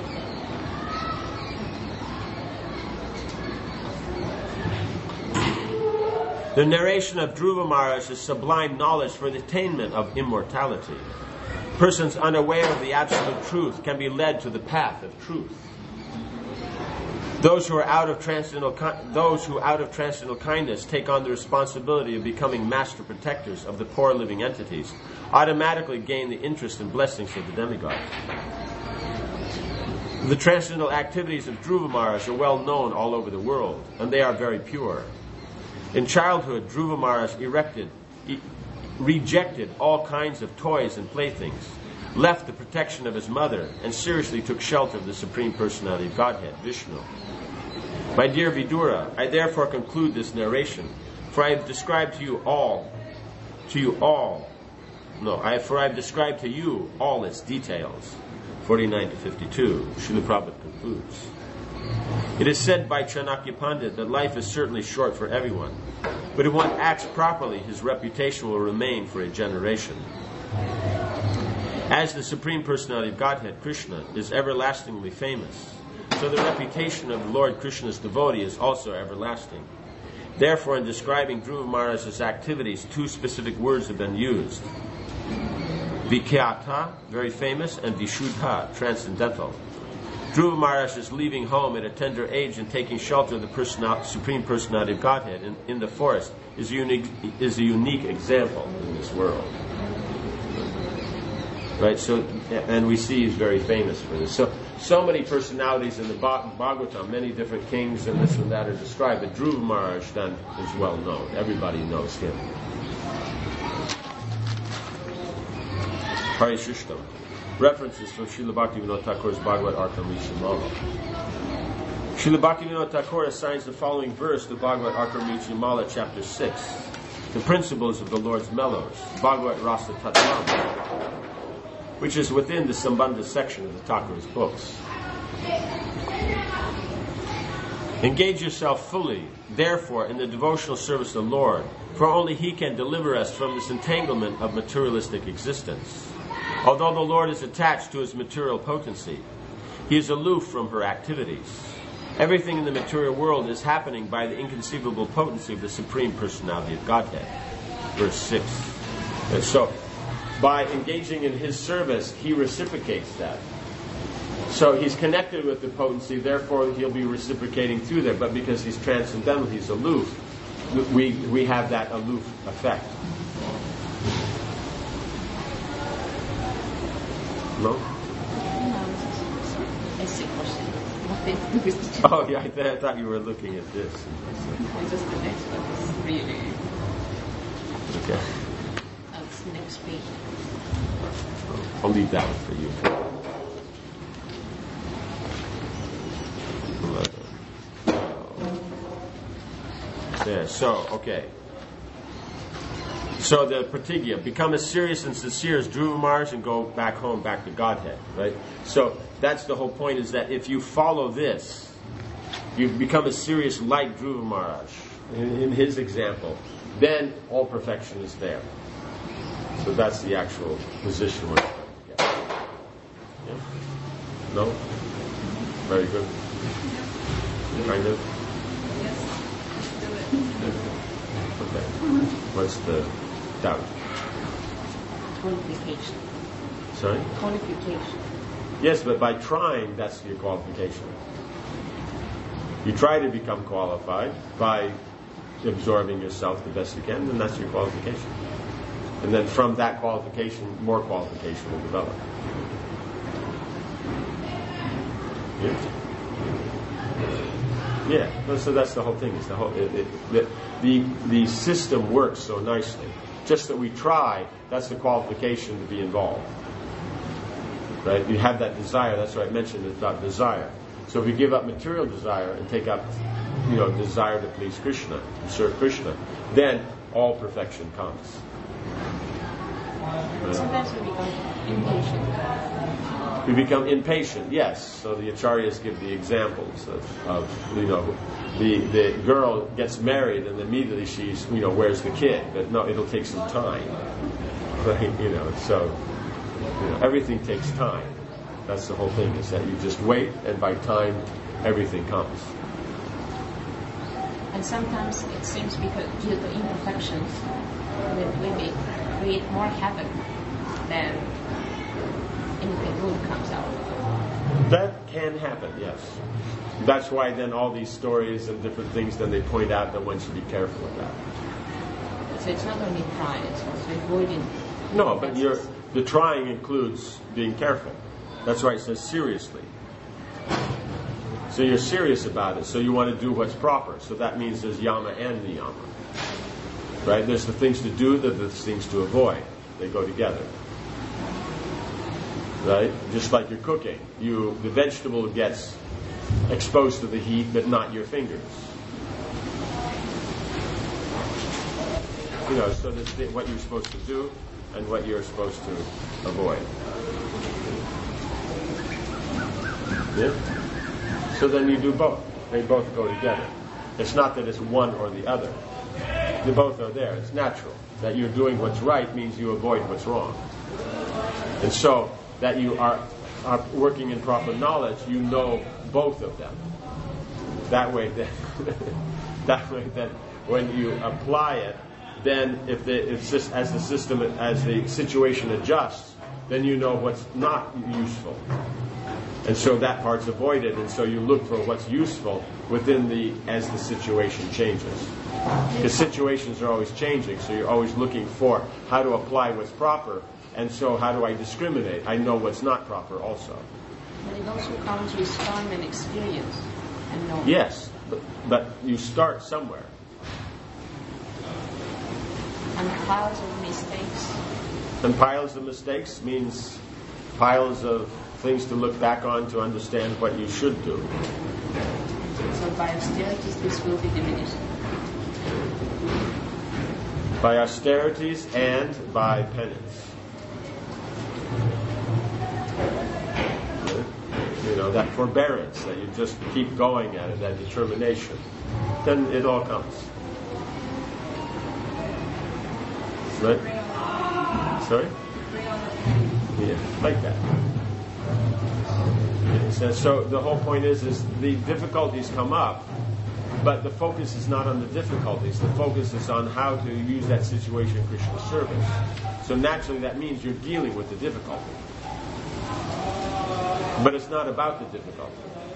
The narration of Dhruva Maharaj is sublime knowledge for the attainment of immortality. Persons unaware of the absolute truth can be led to the path of truth. Those who out of transcendental kindness take on the responsibility of becoming master protectors of the poor living entities automatically gain the interest and blessings of the demigod. The transcendental activities of Dhruva Maharaj are well known all over the world, and they are very pure. In childhood, Dhruva Maharaj rejected all kinds of toys and playthings, left the protection of his mother, and seriously took shelter of the Supreme Personality of Godhead, Vishnu. My dear Vidura, I therefore conclude this narration, for I have described to you all its details. 49 to 52, Srila Prabhupada concludes. It is said by Chanakya Pandit that life is certainly short for everyone, but if one acts properly, his reputation will remain for a generation. As the Supreme Personality of Godhead, Krishna, is everlastingly famous, so the reputation of Lord Krishna's devotee is also everlasting. Therefore, in describing Dhruva Maharaj's activities, two specific words have been used. Vikyata, very famous, and Vishuddha, transcendental. Dhruva Maharaj is leaving home at a tender age and taking shelter of the Supreme Personality of Godhead in the forest is a unique example in this world. Right, so, and we see he's very famous for this. So so many personalities in the Bhagavatam, many different kings and this and that are described, but Dhruva Maharaj then is well known. Everybody knows him. Parishishtam. References from Srila Bhaktivinoda Thakur's Bhagavad Arkamrita Mala. Srila Bhaktivinoda Thakur assigns the following verse to Bhagavad Arkamrita Mala, chapter 6. The principles of the Lord's mellows, Bhagavad Rasa Tattvam, which is within the Sambandha section of the Thakur's books. Engage yourself fully, therefore, in the devotional service of the Lord, for only He can deliver us from this entanglement of materialistic existence. Although the Lord is attached to His material potency, He is aloof from her activities. Everything in the material world is happening by the inconceivable potency of the Supreme Personality of Godhead. Verse 6. And so, by engaging in His service, He reciprocates that. So He's connected with the potency, therefore He'll be reciprocating through there. But because He's transcendental, He's aloof, we have that aloof effect. No? Basic question. Nothing. Oh, yeah, I thought you were looking at this. No, just the next one is really... Okay. It's the next page. I'll leave that one for you. 11. There, so, okay. So the pratigya, become as serious and sincere as Dhruva Maharaj and go back home, back to Godhead, right? So that's the whole point, is that if you follow this, you become as serious like Dhruva Maharaj, in his example, then all perfection is there. So that's the actual position we're trying to get. Yeah? No? Very good. Kind of? Yes, do it. Okay. What's the doubt? Qualification. Sorry? Qualification. Yes, but by trying, that's your qualification. You try to become qualified by absorbing yourself the best you can, then that's your qualification. And then from that qualification, more qualification will develop. Yes? Yeah, no, so that's the whole thing. Is the whole the system works so nicely. Just that we try, that's the qualification to be involved. Right? You have that desire. That's what I mentioned about desire. So if you give up material desire and take up, desire to please Krishna, to serve Krishna, then all perfection comes. Sometimes we become impatient. We become impatient, yes. So the acharyas give the examples of the girl gets married and immediately she's, where's the kid? But no, it'll take some time. Right? So everything takes time. That's the whole thing, is that you just wait, and by time, everything comes. And sometimes it seems because due to imperfections, that we may create more havoc than anything good comes out. That can happen, yes. That's why then all these stories and different things, then they point out that one should be careful with that. So it's not only trying, it's also avoiding. No, but the trying includes being careful. That's why it says seriously. So you're serious about it, so you want to do what's proper. So that means there's yama and niyama. Right? There's the things to do, there's the things to avoid. They go together. Right? Just like you're cooking. The vegetable gets exposed to the heat, but not your fingers. So there's what you're supposed to do and what you're supposed to avoid. Yeah? So then you do both. They both go together. It's not that it's one or the other. They both are there. It's natural. That you're doing what's right means you avoid what's wrong. And so that you are working in proper knowledge, you know both of them. That way then, when you apply it, then if the situation adjusts, then you know what's not useful. And so that part's avoided, and so you look for what's useful as the situation changes. Because situations are always changing, so you're always looking for how to apply what's proper, and so how do I discriminate? I know what's not proper also. But it also comes with time and experience and knowledge. Yes, but you start somewhere. And piles of mistakes. And piles of mistakes means piles of things to look back on to understand what you should do. So by austerities this will be diminished. By austerities and by penance. You know, that forbearance, that you just keep going at it, that determination. Then it all comes. Right? Sorry? Yeah, like that. So the whole point is the difficulties come up, but the focus is not on the difficulties. The focus is on how to use that situation in Krishna's service. So naturally that means you're dealing with the difficulty. But it's not about the difficulty.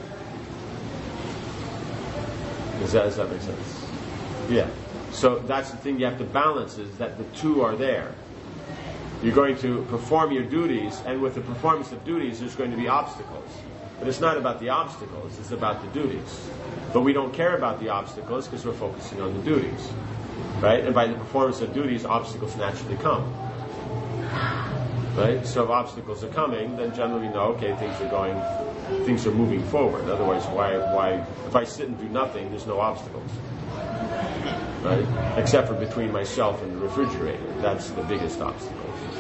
Does that make sense? Yeah. So that's the thing you have to balance, is that the two are there. You're going to perform your duties, and with the performance of duties there's going to be obstacles. But it's not about the obstacles, it's about the duties. But we don't care about the obstacles because we're focusing on the duties. Right? And by the performance of duties, obstacles naturally come. Right? So if obstacles are coming, then generally we know, okay, things are moving forward. Otherwise, why? If I sit and do nothing, there's no obstacles. Right? Except for between myself and the refrigerator. That's the biggest obstacle.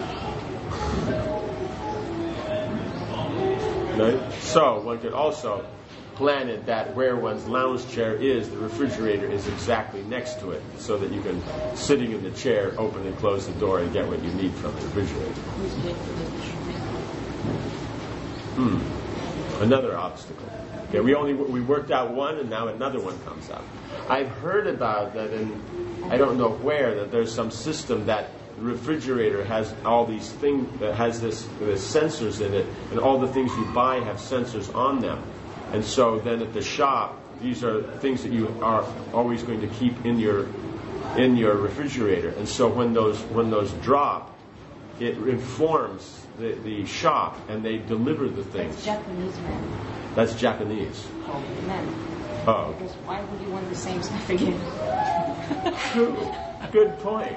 Right? So one could also plan it that where one's lounge chair is, the refrigerator is exactly next to it, so that you can, sitting in the chair, open and close the door and get what you need from the refrigerator. Another obstacle. Okay, we worked out one, and now another one comes up. I've heard about that, and I don't know where, that there's some system that the refrigerator has all these things, that has this sensors in it, and all the things you buy have sensors on them. And so then at the shop, these are things that you are always going to keep in your refrigerator. And so when those drop, it informs the shop, and they deliver the things. That's Japanese men. That's Japanese. Oh, men. Oh. Because why would you want the same stuff again? True. Good point.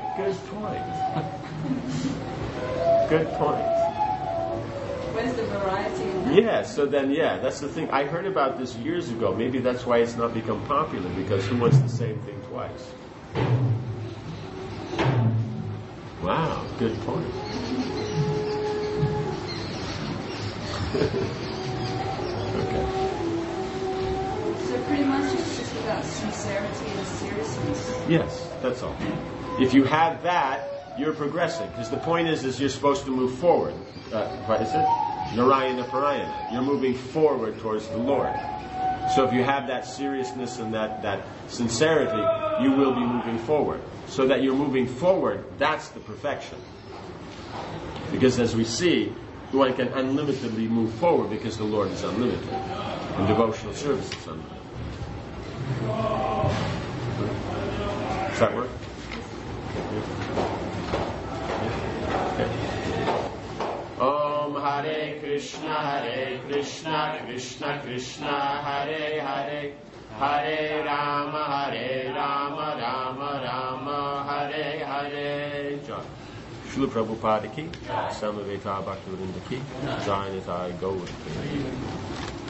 Good point. Where's the variety in that? Yeah, so then, that's the thing. I heard about this years ago. Maybe that's why it's not become popular, because who wants the same thing twice? Wow, good point. Okay. So pretty much it's just about sincerity and seriousness. Yes, that's all. If you have that, you're progressing. Because the point is you're supposed to move forward. What is it? Narayana Parayana. You're moving forward towards the Lord. So if you have that seriousness and that sincerity, you will be moving forward. So that you're moving forward, that's the perfection. Because as we see, one can unlimitedly move forward because the Lord is unlimited. And devotional service is unlimited. Does that work? Om Hare Krishna, Krishna Krishna, Hare Hare, Hare Rama, Rama Rama, Hare Hare. Srila Prabhupada ki, Samaveta Bhaktivinoda ki, Jai Nitai Gaur ki.